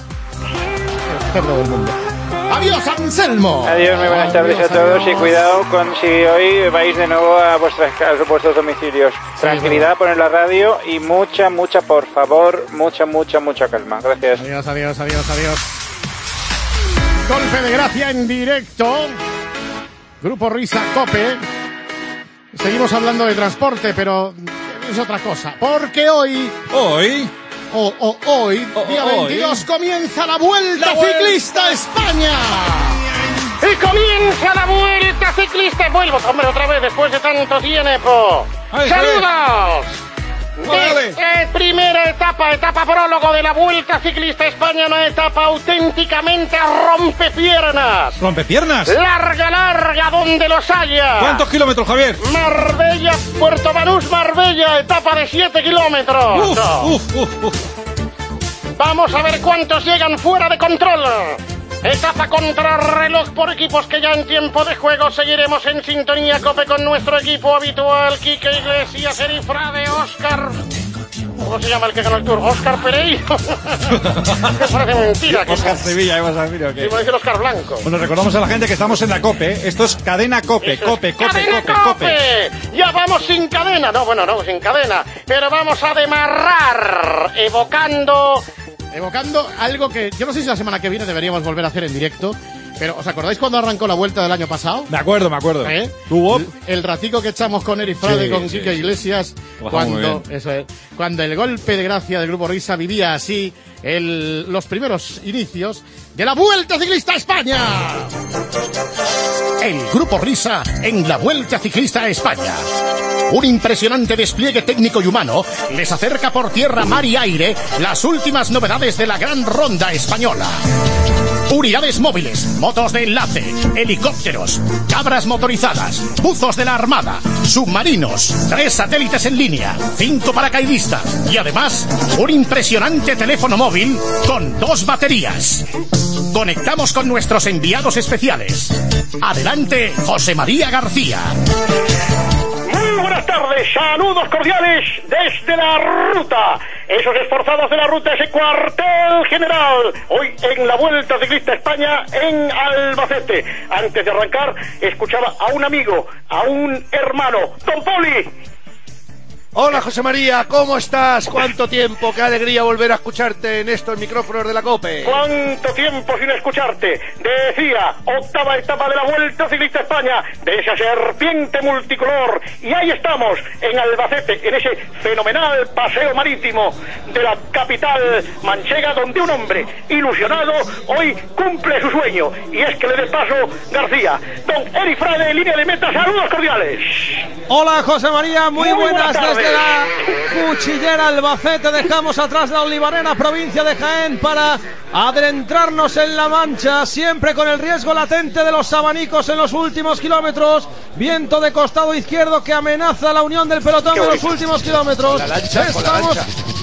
cerdo del mundo. ¡Adiós, Anselmo! Adiós, muy buenas tardes Adiós, a todos adiós. y cuidado con si hoy vais de nuevo a, vuestras, a vuestros domicilios. Tranquilidad, poner la radio y mucha, mucha, por favor, mucha, mucha, mucha calma. Gracias. Adiós, adiós, adiós, adiós. Golpe de gracia en directo. Grupo Risa Cope. Seguimos hablando de transporte, pero es otra cosa. Porque hoy, Hoy, o, o- hoy, O- día hoy. veintidós, comienza la Vuelta La Vuelta. Ciclista a España. Y comienza la Vuelta Ciclista. Vuelvo, hombre, otra vez después de tanto tiempo. Ahí, ¡Saludos! Dale. De- eh, primera etapa, etapa prólogo de la Vuelta Ciclista a España, una etapa auténticamente rompepiernas. rompepiernas. Larga, larga, donde los haya. ¿Cuántos kilómetros, Javier? Marbella, Puerto Banús, Marbella, etapa de siete kilómetros. Uf, uf, uf, uf. Vamos a ver cuántos llegan fuera de control. Etapa contra reloj por equipos que ya en tiempo de juego seguiremos en sintonía Cope con nuestro equipo habitual, Quique Iglesias, Erifrade, Óscar... ¿Cómo se llama el que ganó el Tour? Óscar Pereiro. Que parece mentira. que Oscar Sevilla, ibas a decir, ¿o qué? Iba a decir Óscar Blanco. Bueno, recordamos a la gente que estamos en la COPE. ¿eh? Esto es Cadena COPE, Eso es COPE, COPE, ¡Cadena COPE, COPE. Ya vamos sin cadena. No, bueno, no, sin cadena. Pero vamos a demarrar evocando... Evocando algo que yo no sé si la semana que viene deberíamos volver a hacer en directo, pero ¿os acordáis cuando arrancó la Vuelta del año pasado? Me acuerdo, me acuerdo. ¿Eh? ¿Tuvo? El, el ratico que echamos con Eric Frade, Sí, con sí, Quique sí. Iglesias, Lo pasamos muy cuando, bien. eso es, cuando el golpe de gracia del Grupo Risa vivía así el, los primeros inicios de la Vuelta Ciclista a España. El Grupo Risa en la Vuelta Ciclista a España. Un impresionante despliegue técnico y humano les acerca por tierra, mar y aire las últimas novedades de la gran ronda española. Unidades móviles, motos de enlace, helicópteros, cabras motorizadas, buzos de la Armada, submarinos, tres satélites en línea, cinco paracaidistas y además un impresionante teléfono móvil con dos baterías. Conectamos con nuestros enviados especiales. Adelante, José María García. Muy buenas tardes, saludos cordiales desde la ruta. Esos esforzados de la ruta, ese cuartel general. Hoy en la Vuelta Ciclista a España en Albacete. Antes de arrancar, escuchaba a un amigo, a un hermano, Don Poli. Hola José María, ¿cómo estás? ¿Cuánto tiempo? Qué alegría volver a escucharte en estos micrófonos de la COPE. ¿Cuánto tiempo sin escucharte? Decía, octava etapa de la Vuelta Ciclista a España, de esa serpiente multicolor. Y ahí estamos, en Albacete, en ese fenomenal paseo marítimo de la capital manchega, donde un hombre ilusionado hoy cumple su sueño. Y es que le dé paso García. Don Eric Frade, línea de meta, saludos cordiales. Hola José María, muy, Muy buenas, buenas tardes. desde la cuchillera Albacete. Dejamos atrás la Olivarena, provincia de Jaén, para adentrarnos en la Mancha, siempre con el riesgo latente de los abanicos en los últimos kilómetros. Viento de costado izquierdo que amenaza la unión del pelotón Qué de los bonito. últimos kilómetros. Con la lancha, con la Estamos lancha.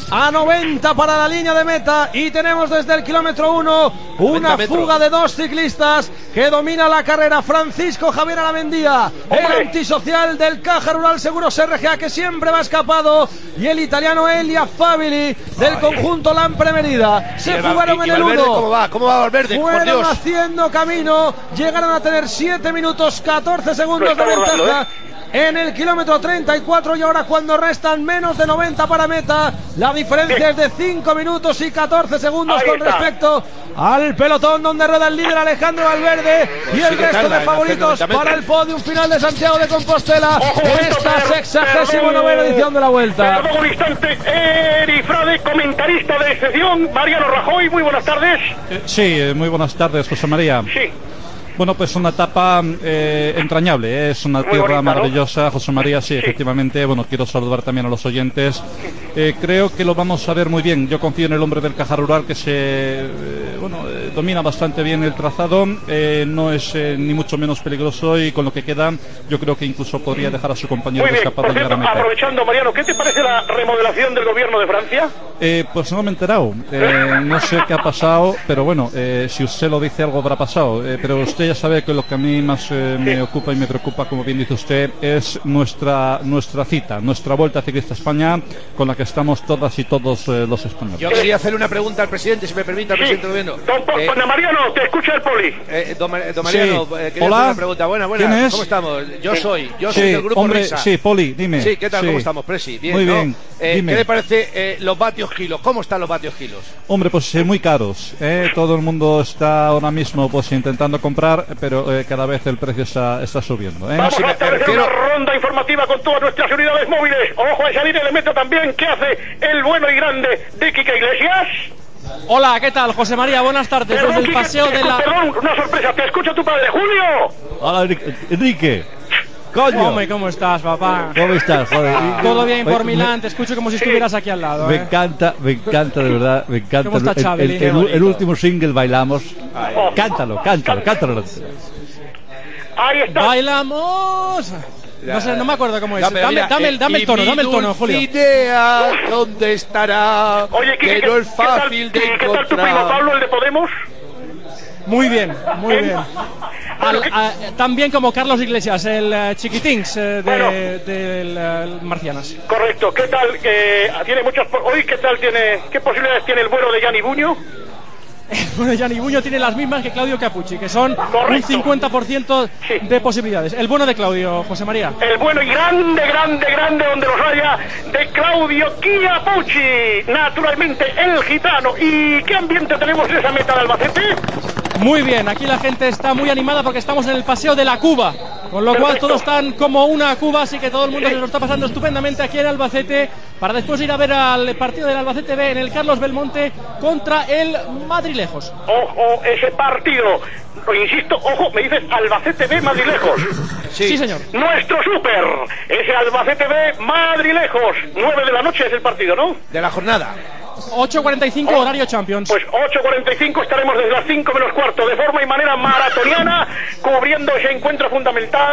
a noventa para la línea de meta y tenemos desde el kilómetro uno una fuga de dos ciclistas que domina la carrera. Francisco Javier Alamendía, el antisocial del Caja Rural Seguros R G A, que siempre va escapado, y el italiano Elia Fabili del conjunto Lampre Merida. Se fugaron en el uno. ¿Cómo va? ¿Cómo va Valverde? Fueron haciendo camino, llegaron a tener siete minutos catorce segundos de ventaja en el kilómetro treinta y cuatro, y ahora cuando restan menos de noventa para meta, la diferencia es de cinco minutos y catorce segundos con respecto al pelotón donde rueda el líder Alejandro Valverde y el resto de favoritos para el podium final de Santiago de Compostela en esta sexagésima novena edición de la Vuelta. Perdón un instante, Eri Frade, comentarista de sección, Mariano Rajoy, muy buenas tardes. Eh, sí, eh, muy buenas tardes, José María. Sí. Bueno, pues una etapa eh, entrañable, ¿eh? Es una tierra bonita, maravillosa, ¿no? José María, sí, sí, efectivamente. Bueno, quiero saludar también a los oyentes. Eh, creo que lo vamos a ver muy bien. Yo confío en el hombre del Caja Rural, que se eh, bueno eh, domina bastante bien el trazado. Eh, no es eh, ni mucho menos peligroso, y con lo que queda, yo creo que incluso podría dejar a su compañero muy bien. escapar Por de llegar a meta. Aprovechando, Mariano, ¿qué te parece la remodelación del gobierno de Francia? Eh, pues no me he enterado. Eh, no sé qué ha pasado, pero bueno, eh, si usted lo dice, algo habrá pasado. Eh, pero usted ya sabe que lo que a mí más eh, me ocupa y me preocupa, como bien dice usted, es nuestra nuestra cita, nuestra Vuelta Ciclista a España, con la que estamos todas y todos eh, los españoles. Yo quería hacerle una pregunta al presidente, si me permite, al sí. presidente del gobierno. Don, eh, don Mariano, te escucha el poli. Eh, don, don Mariano, sí. eh, quería Hola. hacer una pregunta. Buenas, buenas. ¿Quién es? ¿Cómo estamos? Yo sí. soy, yo sí. soy del grupo Hombre, Risa. Sí, Poli, dime. Sí, ¿qué tal? Sí. ¿Cómo estamos, Presi? Bien, muy ¿no? bien. Eh, Dime. ¿Qué le parece eh, los vatios kilos? ¿Cómo están los vatios kilos? Hombre, pues eh, muy caros. ¿eh? Todo el mundo está ahora mismo pues intentando comprar, pero eh, cada vez el precio está, está subiendo. ¿eh? Vamos Si a me, establecer refiero... una ronda informativa con todas nuestras unidades móviles. Ojo a esa línea de meta también. ¿Qué hace el bueno y grande de Quique Iglesias? Hola, ¿qué tal? José María, buenas tardes. Perdón, Desde el Quique, paseo te- de la... Perdón, una sorpresa. Te escucha tu padre, Julio. Hola, Enrique. Enrique. Coño. Hombre, ¿cómo estás, papá? ¿Cómo estás? Joder. Todo bien por Oye, Milán, me- te escucho como si estuvieras aquí al lado. Me ¿eh? encanta, me encanta, de verdad, me encanta. ¿Cómo está el, Xavi? el- el- Qué el- bonito. el último single bailamos. Cántalo, cántalo, cántalo. Ahí está. ¡Bailamos! No sé, no me acuerdo cómo es. Dame, Dame, mira, dame, eh, el, dame el tono, y dame el mi tono, Julio. Dulcinea, ¿dónde estará? Oye, Quique, que no es ¿qué tal- fácil de ¿qué tal tu primo encontrar. Pablo, el de Podemos? Muy bien, muy bien. Al- a- tan bien como Carlos Iglesias, el eh, chiquitins eh, de, Bueno. del eh, Marcianas. Correcto. ¿Qué tal? Eh, tiene muchas. po- Hoy, ¿qué tal tiene? ¿Qué posibilidades tiene el vuelo de Gianni Buño? Bueno, Gianni Buño tiene las mismas que Claudio Capucci, que son un cincuenta por ciento de posibilidades. El bueno de Claudio, José María. El bueno y grande, grande, grande, donde los haya, de Claudio Chiapucci. Naturalmente, el gitano. ¿Y qué ambiente tenemos en esa meta de Albacete? Muy bien, aquí la gente está muy animada porque estamos en el paseo de la Cuba, con lo cual todos están como una Cuba, así que todo el mundo se lo está pasando estupendamente aquí en Albacete, para después ir a ver al partido del Albacete B en el Carlos Belmonte contra el Madrilejos. Ojo, ese partido. Lo insisto, ojo, me dices Albacete B, Madrilejos. Sí, señor. Nuestro súper, ese Albacete B, Madrilejos. nueve de la noche es el partido, ¿no? De la jornada. ocho cuarenta y cinco horario Champions. Pues ocho cuarenta y cinco estaremos desde las cinco menos cuarto, de forma y manera maratoniana, cubriendo ese encuentro fundamental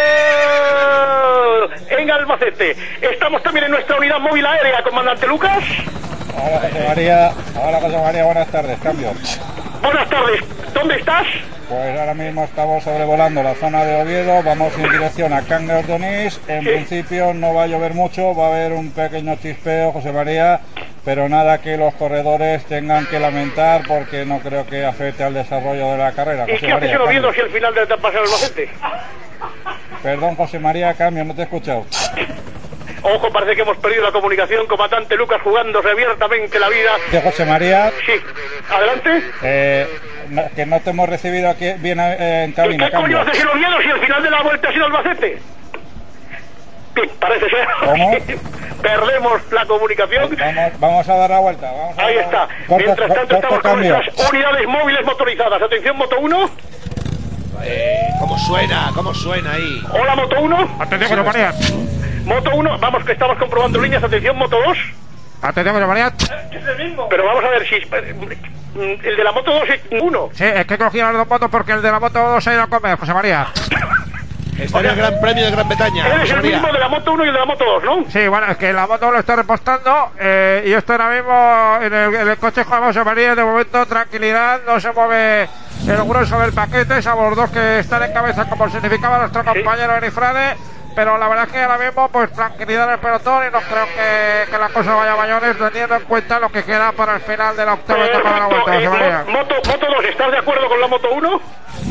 en Albacete. Estamos también en nuestra unidad móvil aérea, comandante Lucas. Hola José María, hola José María, buenas tardes, cambio. Buenas tardes, ¿dónde estás? Pues ahora mismo estamos sobrevolando la zona de Oviedo, vamos en dirección a Cangas de Onís. En principio no va a llover mucho, va a haber un pequeño chispeo, José María, pero nada que los corredores tengan que lamentar porque no creo que afecte al desarrollo de la carrera. ¿Y José qué haces María, en Oviedo cambio. si al final de la etapa es el Albacete? Perdón José María, cambio, no te he escuchado. Ojo, parece que hemos perdido la comunicación, comandante Lucas jugándose abiertamente la vida. De José María. Sí, adelante. Eh, no- que no te hemos recibido aquí bien eh, en ¿Y cabina, qué coño cambio. haces en Oviedo si al final de la vuelta ha sido Albacete? Bien, parece ser. ¿Cómo? Perdemos la comunicación. Vamos, vamos a dar la vuelta. Vamos a Ahí dar- está. Corta- Mientras tanto corta estamos con cambio. nuestras unidades móviles motorizadas. Atención, Moto uno. Eh, ¿Cómo suena? ¿Cómo suena ahí? Hola, Moto uno. Atención, José María. Moto uno. Vamos, que estamos comprobando líneas. Atención, Moto dos. Atención, José María. Pero vamos a ver si... El de la Moto dos es uno. Sí, es que he cogido las dos motos porque el de la moto dos se ha ido a comer, José María. Está en el Gran Premio de Gran Bretaña. Eres José el María. mismo de la Moto uno y de la Moto dos, ¿no? Sí, bueno, es que la moto lo estoy repostando eh, y esto ahora mismo en el, en el coche Juan José María, de momento tranquilidad, no se mueve el grueso del paquete, salvo los dos que están en cabeza como significaba nuestro compañero Erifrade, pero la verdad es que ahora mismo pues tranquilidad en el pelotón y no creo que, que la cosa vaya a mayores, teniendo en cuenta lo que queda para el final de la octava etapa de la Vuelta, José María. Eh, moto, moto dos, ¿estás de acuerdo con la Moto uno?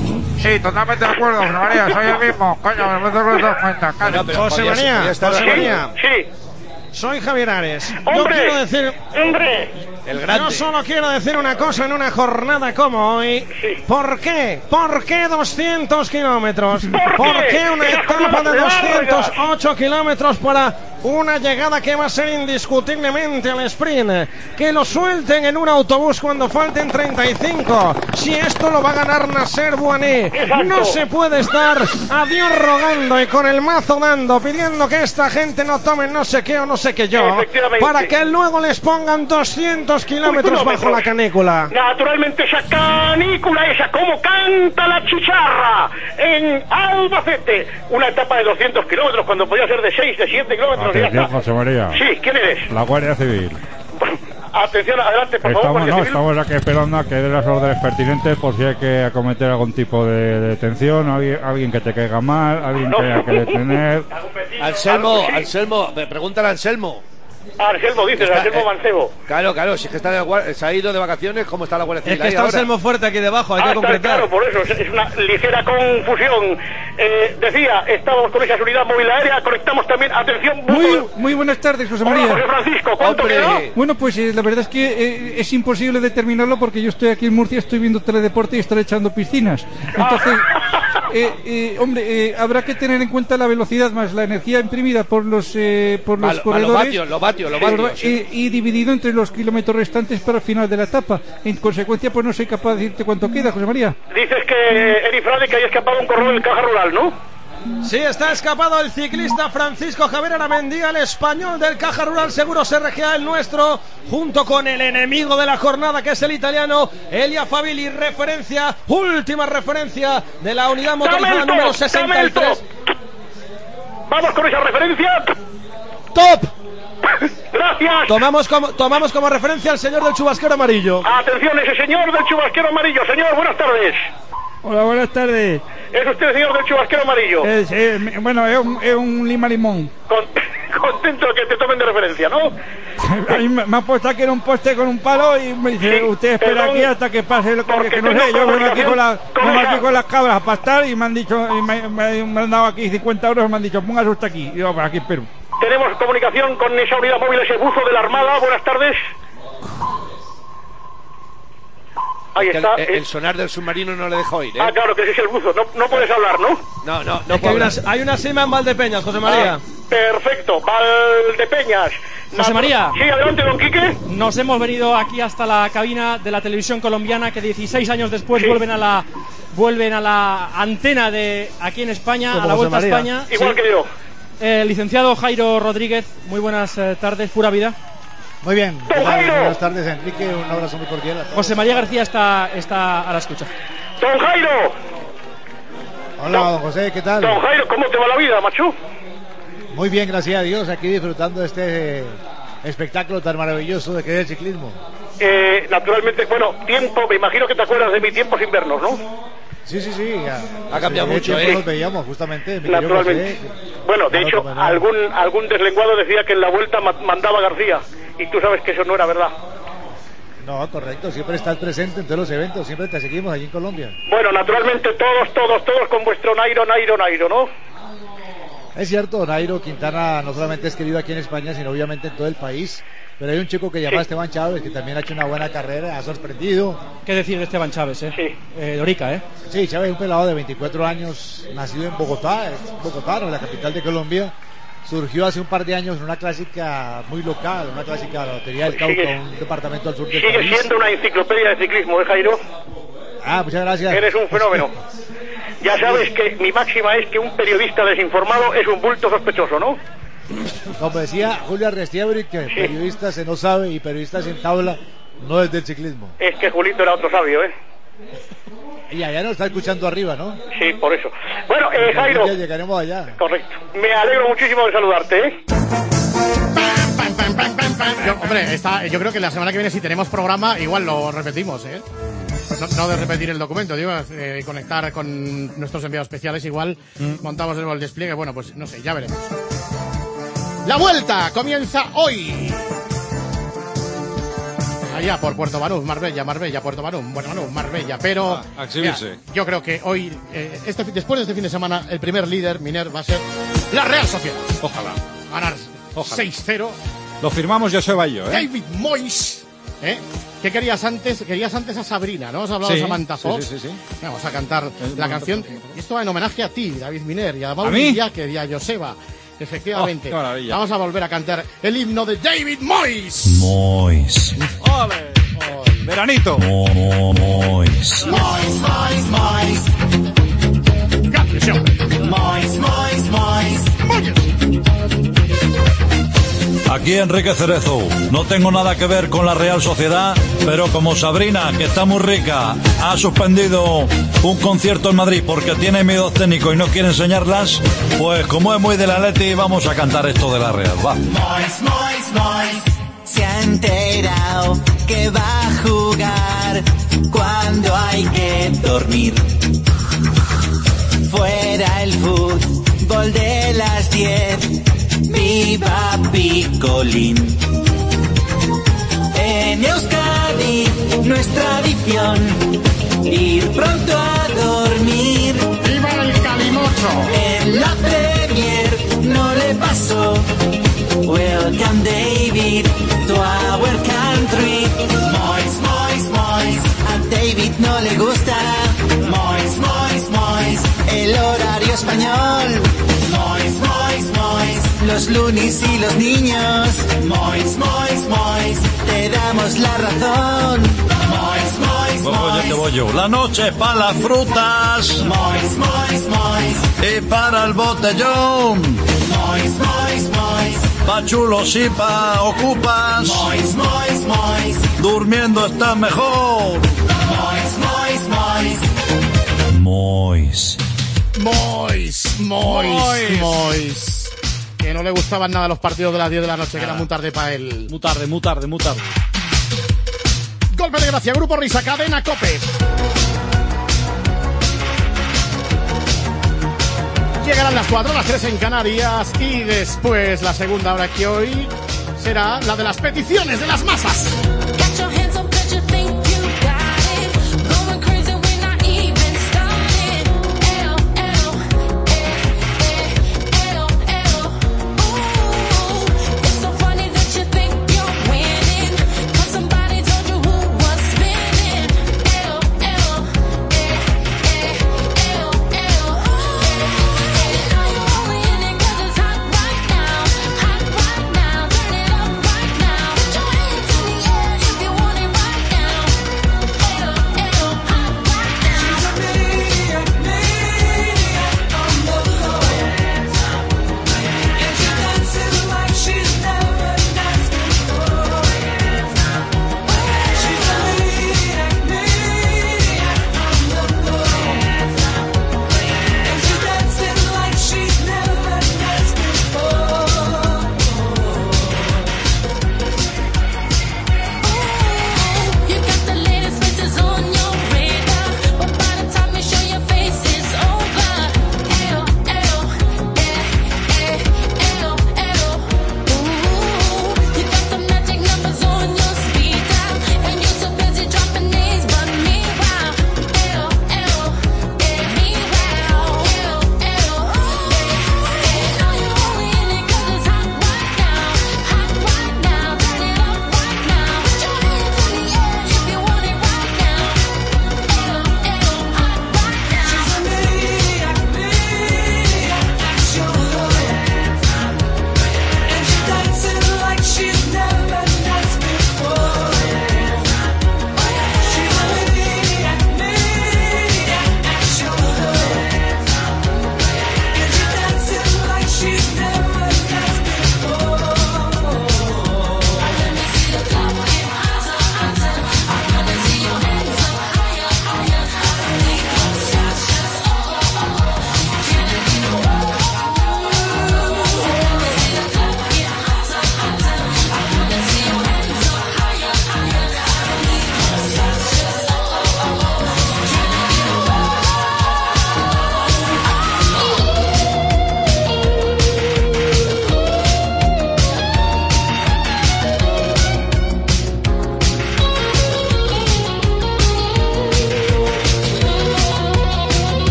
Sí, totalmente de acuerdo, José María, soy el mismo. Coño, me meto en dos cuentas. José María, José María. Sí. Soy Javier Ares. Yo ¡Hombre! quiero decir... ¡Hombre! El grande. Yo solo quiero decir una cosa en una jornada como hoy. Sí. ¿Por qué? ¿Por qué doscientos kilómetros? ¿Por ¿Por qué? qué una Esa etapa jornada de larga. doscientos ocho kilómetros para una llegada que va a ser indiscutiblemente al sprint? Que lo suelten en un autobús cuando falten treinta y cinco. Si esto lo va a ganar Nasser Bouhanni. No se puede estar a Dios rogando y con el mazo dando, pidiendo que esta gente no tome no sé qué o no sé qué yo, Efectivamente. para que luego les pongan doscientos kilómetros kilómetros. bajo la canícula. Naturalmente esa canícula esa, como canta la chicharra en Albacete. Una etapa de doscientos kilómetros cuando podía ser de seis, de siete kilómetros. y ya Atención, está. José María. Sí, ¿quién eres? La Guardia Civil. Atención, adelante, por favor. Estamos, Guardia no, Civil. estamos aquí esperando a que dé las órdenes pertinentes por si hay que acometer algún tipo de detención, alguien, alguien que te caiga mal, alguien que haya que detener. Anselmo, Anselmo, me pregúntale a Anselmo. Anselmo, dices, Está, Anselmo eh, Mancebo. Claro, claro, si es que está de guar- se ha ido de vacaciones, ¿cómo está la Guardia Civil? Es que ahí está ahora? Anselmo fuerte aquí debajo, hay Ah, que está, concretar. claro, por eso, es es una ligera confusión. Eh, decía, estamos con esa unidad móvil aérea, conectamos también, atención, Muy, muy buenas tardes, José María. Hola, José Francisco, ¿cuánto Hombre. quedó? Bueno, pues eh, la verdad es que eh, es imposible determinarlo porque yo estoy aquí en Murcia, estoy viendo teledeporte y estaré echando piscinas. Entonces, eh, eh, hombre, eh, habrá que tener en cuenta la velocidad más la energía imprimida por los eh, por los Va, va, corredores. los vatios, los vatios, los vatios, Por- sí. y, y dividido entre los kilómetros restantes para el final de la etapa. En consecuencia, pues no soy capaz de decirte cuánto queda, José María. Dices que Erifrade que haya escapado un corredor del Caja Rural, ¿no? Sí, está escapado el ciclista Francisco Javier Aramendía, el español del Caja Rural Seguros R G A, el nuestro, junto con el enemigo de la jornada, que es el italiano Elia Favilli, referencia, última referencia de la unidad motorizada ¡Dame el número top! sesenta ¡Dame y el tres. top! Vamos con esa referencia. ¡Top! Gracias. Tomamos como, tomamos como referencia al señor del chubasquero amarillo. Atención, ese señor del chubasquero amarillo. Señor, buenas tardes. Hola, buenas tardes. ¿Es usted el señor del chubasquero amarillo? Es, eh, me- bueno, es un, es un lima limón. Con- contento de que te tomen de referencia, ¿no? A mí me, me ha puesto aquí en un poste con un palo y me dice, Sí, usted espera perdón, aquí hasta que pase lo que, porque que no tengo sé, yo vengo aquí con, la, comunicación con vengo esa- aquí con las cabras a pastar y me han dicho, y me, me- me han dado aquí cincuenta euros, me han dicho, póngase usted aquí. Y yo, pues aquí espero. Tenemos comunicación con esa unidad móvil, ese buzo de la Armada. Buenas tardes. Ahí Es que está. el, el sonar del submarino no le deja oír, ¿eh? Ah, claro, que ese es el buzo. No, no puedes hablar, ¿no? No, no, no Es que hay puedo una, hablar. hay una cima en Valdepeñas, José María. Ah, perfecto. Valdepeñas. José María. Sí, adelante, don Quique. Nos hemos venido aquí hasta la cabina de la televisión colombiana que dieciséis años después Sí. vuelven a la vuelven a la antena de aquí en España, Como a la José Vuelta a María. España. Igual Sí. que yo. Eh, licenciado Jairo Rodríguez, muy buenas eh, tardes, pura vida. Muy bien. ¿Qué Don tal? Jairo. Buenas tardes, Enrique. Un abrazo muy cordial a todos. José María García está, está a la escucha. Don Jairo. Hola, don José, ¿qué tal? Don Jairo, ¿cómo te va la vida, macho? Muy bien, gracias a Dios. Aquí disfrutando de este eh, espectáculo tan maravilloso de que es el ciclismo. Eh, naturalmente, bueno, tiempo, me imagino que te acuerdas de mi tiempo sin vernos, ¿no? Sí, sí, sí. ya. Ha cambiado Hace mucho, tiempo ¿eh? Nos veíamos justamente. mi querido Naturalmente. José. Bueno, de Claro, hecho, cómo no. algún algún deslenguado decía que en la vuelta ma- mandaba García. Y tú sabes que eso no era verdad. No, correcto. Siempre estás presente en todos los eventos. Siempre te seguimos allí en Colombia. Bueno, naturalmente todos, todos, todos con vuestro Nairo, Nairo, Nairo, ¿no? Es cierto, Nairo Quintana no solamente es querido aquí en España, sino obviamente en todo el país. Pero hay un chico que se llama Sí. Esteban Chávez, que también ha hecho una buena carrera, ha sorprendido. ¿Qué decir de Esteban Chávez, eh? Sí. Eh, Dorica, ¿eh? Sí, Chávez es un pelado de veinticuatro años, nacido en Bogotá, es bogotano, la capital de Colombia. Surgió hace un par de años en una clásica muy local, una clásica de la Lotería del Cauca, Sigue- un departamento al sur del Sigue país. siendo una enciclopedia de ciclismo, ¿eh, Jairo? Ah, muchas gracias. Eres un fenómeno. Ya sabes que mi máxima es que un periodista desinformado es un bulto sospechoso, ¿no? Como decía Julio Arrestiabri, que periodista se no sabe y periodista se entabla, no es del ciclismo. Es que Julito era otro sabio, ¿eh? Y allá nos está escuchando arriba, ¿no? Sí, por eso. Bueno, eh, Jairo. Ya llegaremos allá. Correcto. Me alegro muchísimo de saludarte, ¿eh? Yo, hombre, está, yo creo que la semana que viene, si tenemos programa, igual lo repetimos, ¿eh? No, no de repetir el documento, digo, eh, conectar con nuestros enviados especiales, igual mm. montamos el despliegue, bueno, pues no sé, ya veremos. La vuelta comienza hoy. Allá por Puerto Banús, Marbella, Marbella, Puerto Banús, bueno, Banús, Marbella, pero a exhibirse. Mira, yo creo que hoy, eh, este, después de este fin de semana, el primer líder miner va a ser la Real Sociedad. Ojalá. Ganar Ojalá. seis cero. Lo firmamos Joseba y yo, ¿eh? David Moyes, ¿eh? ¿Qué querías antes? Querías antes a Sabrina, ¿no? Has hablado Sí, de Samantha Fox. sí, sí, sí, sí. Vamos a cantar El la momento canción. Esto va en homenaje a ti, David Miner, y a Mauro mí? Iñaki, y a Joseba. Efectivamente. Oh, qué maravilla. Vamos a volver a cantar el himno de David Moyes. Mois. ¡Ole! ¡Veranito! Mois. Mois, Mois, Mois. Mois, Mois, Mois. Aquí Enrique Cerezo. No tengo nada que ver con la Real Sociedad, pero como Sabrina, que está muy rica, ha suspendido un concierto en Madrid porque tiene miedo técnico y no quiere enseñarlas, pues como es muy del Atleti, vamos a cantar esto de la Real. Va. Mois, Mois, Mois. Se ha enterado que va a jugar cuando hay que dormir. Fuera el fútbol de las diez, viva Picolín. En Euskadi no es tradición ir pronto a dormir. ¡Viva el calimocho! En la Premier no le pasó. Welcome David to our country. Mois, Mois, Mois. A David no le gusta Mois, Mois, Mois. el horario español. Mois, Mois, Mois. Los lunis y los niños. Mois, Mois, Mois. Te damos la razón. Mois, Mois, Oye, te voy yo. La noche para las frutas. Mois, Mois, Mois. Y para el botellón. Mois, Mois, Mois. Pa' chulos y pa' ocupas. Mois, Mois, Mois. Durmiendo está mejor. Mois, Mois, Mois. Mois. Mois, Mois, Mois. Mois. Que no le gustaban nada los partidos de las diez de la noche, que era muy tarde para él. Muy tarde, muy tarde, muy tarde. Golpe de gracia, Grupo Risa, Cadena Cope. Llegarán las cuatro, las tres en Canarias y después la segunda hora que hoy será la de las peticiones de las masas. Got your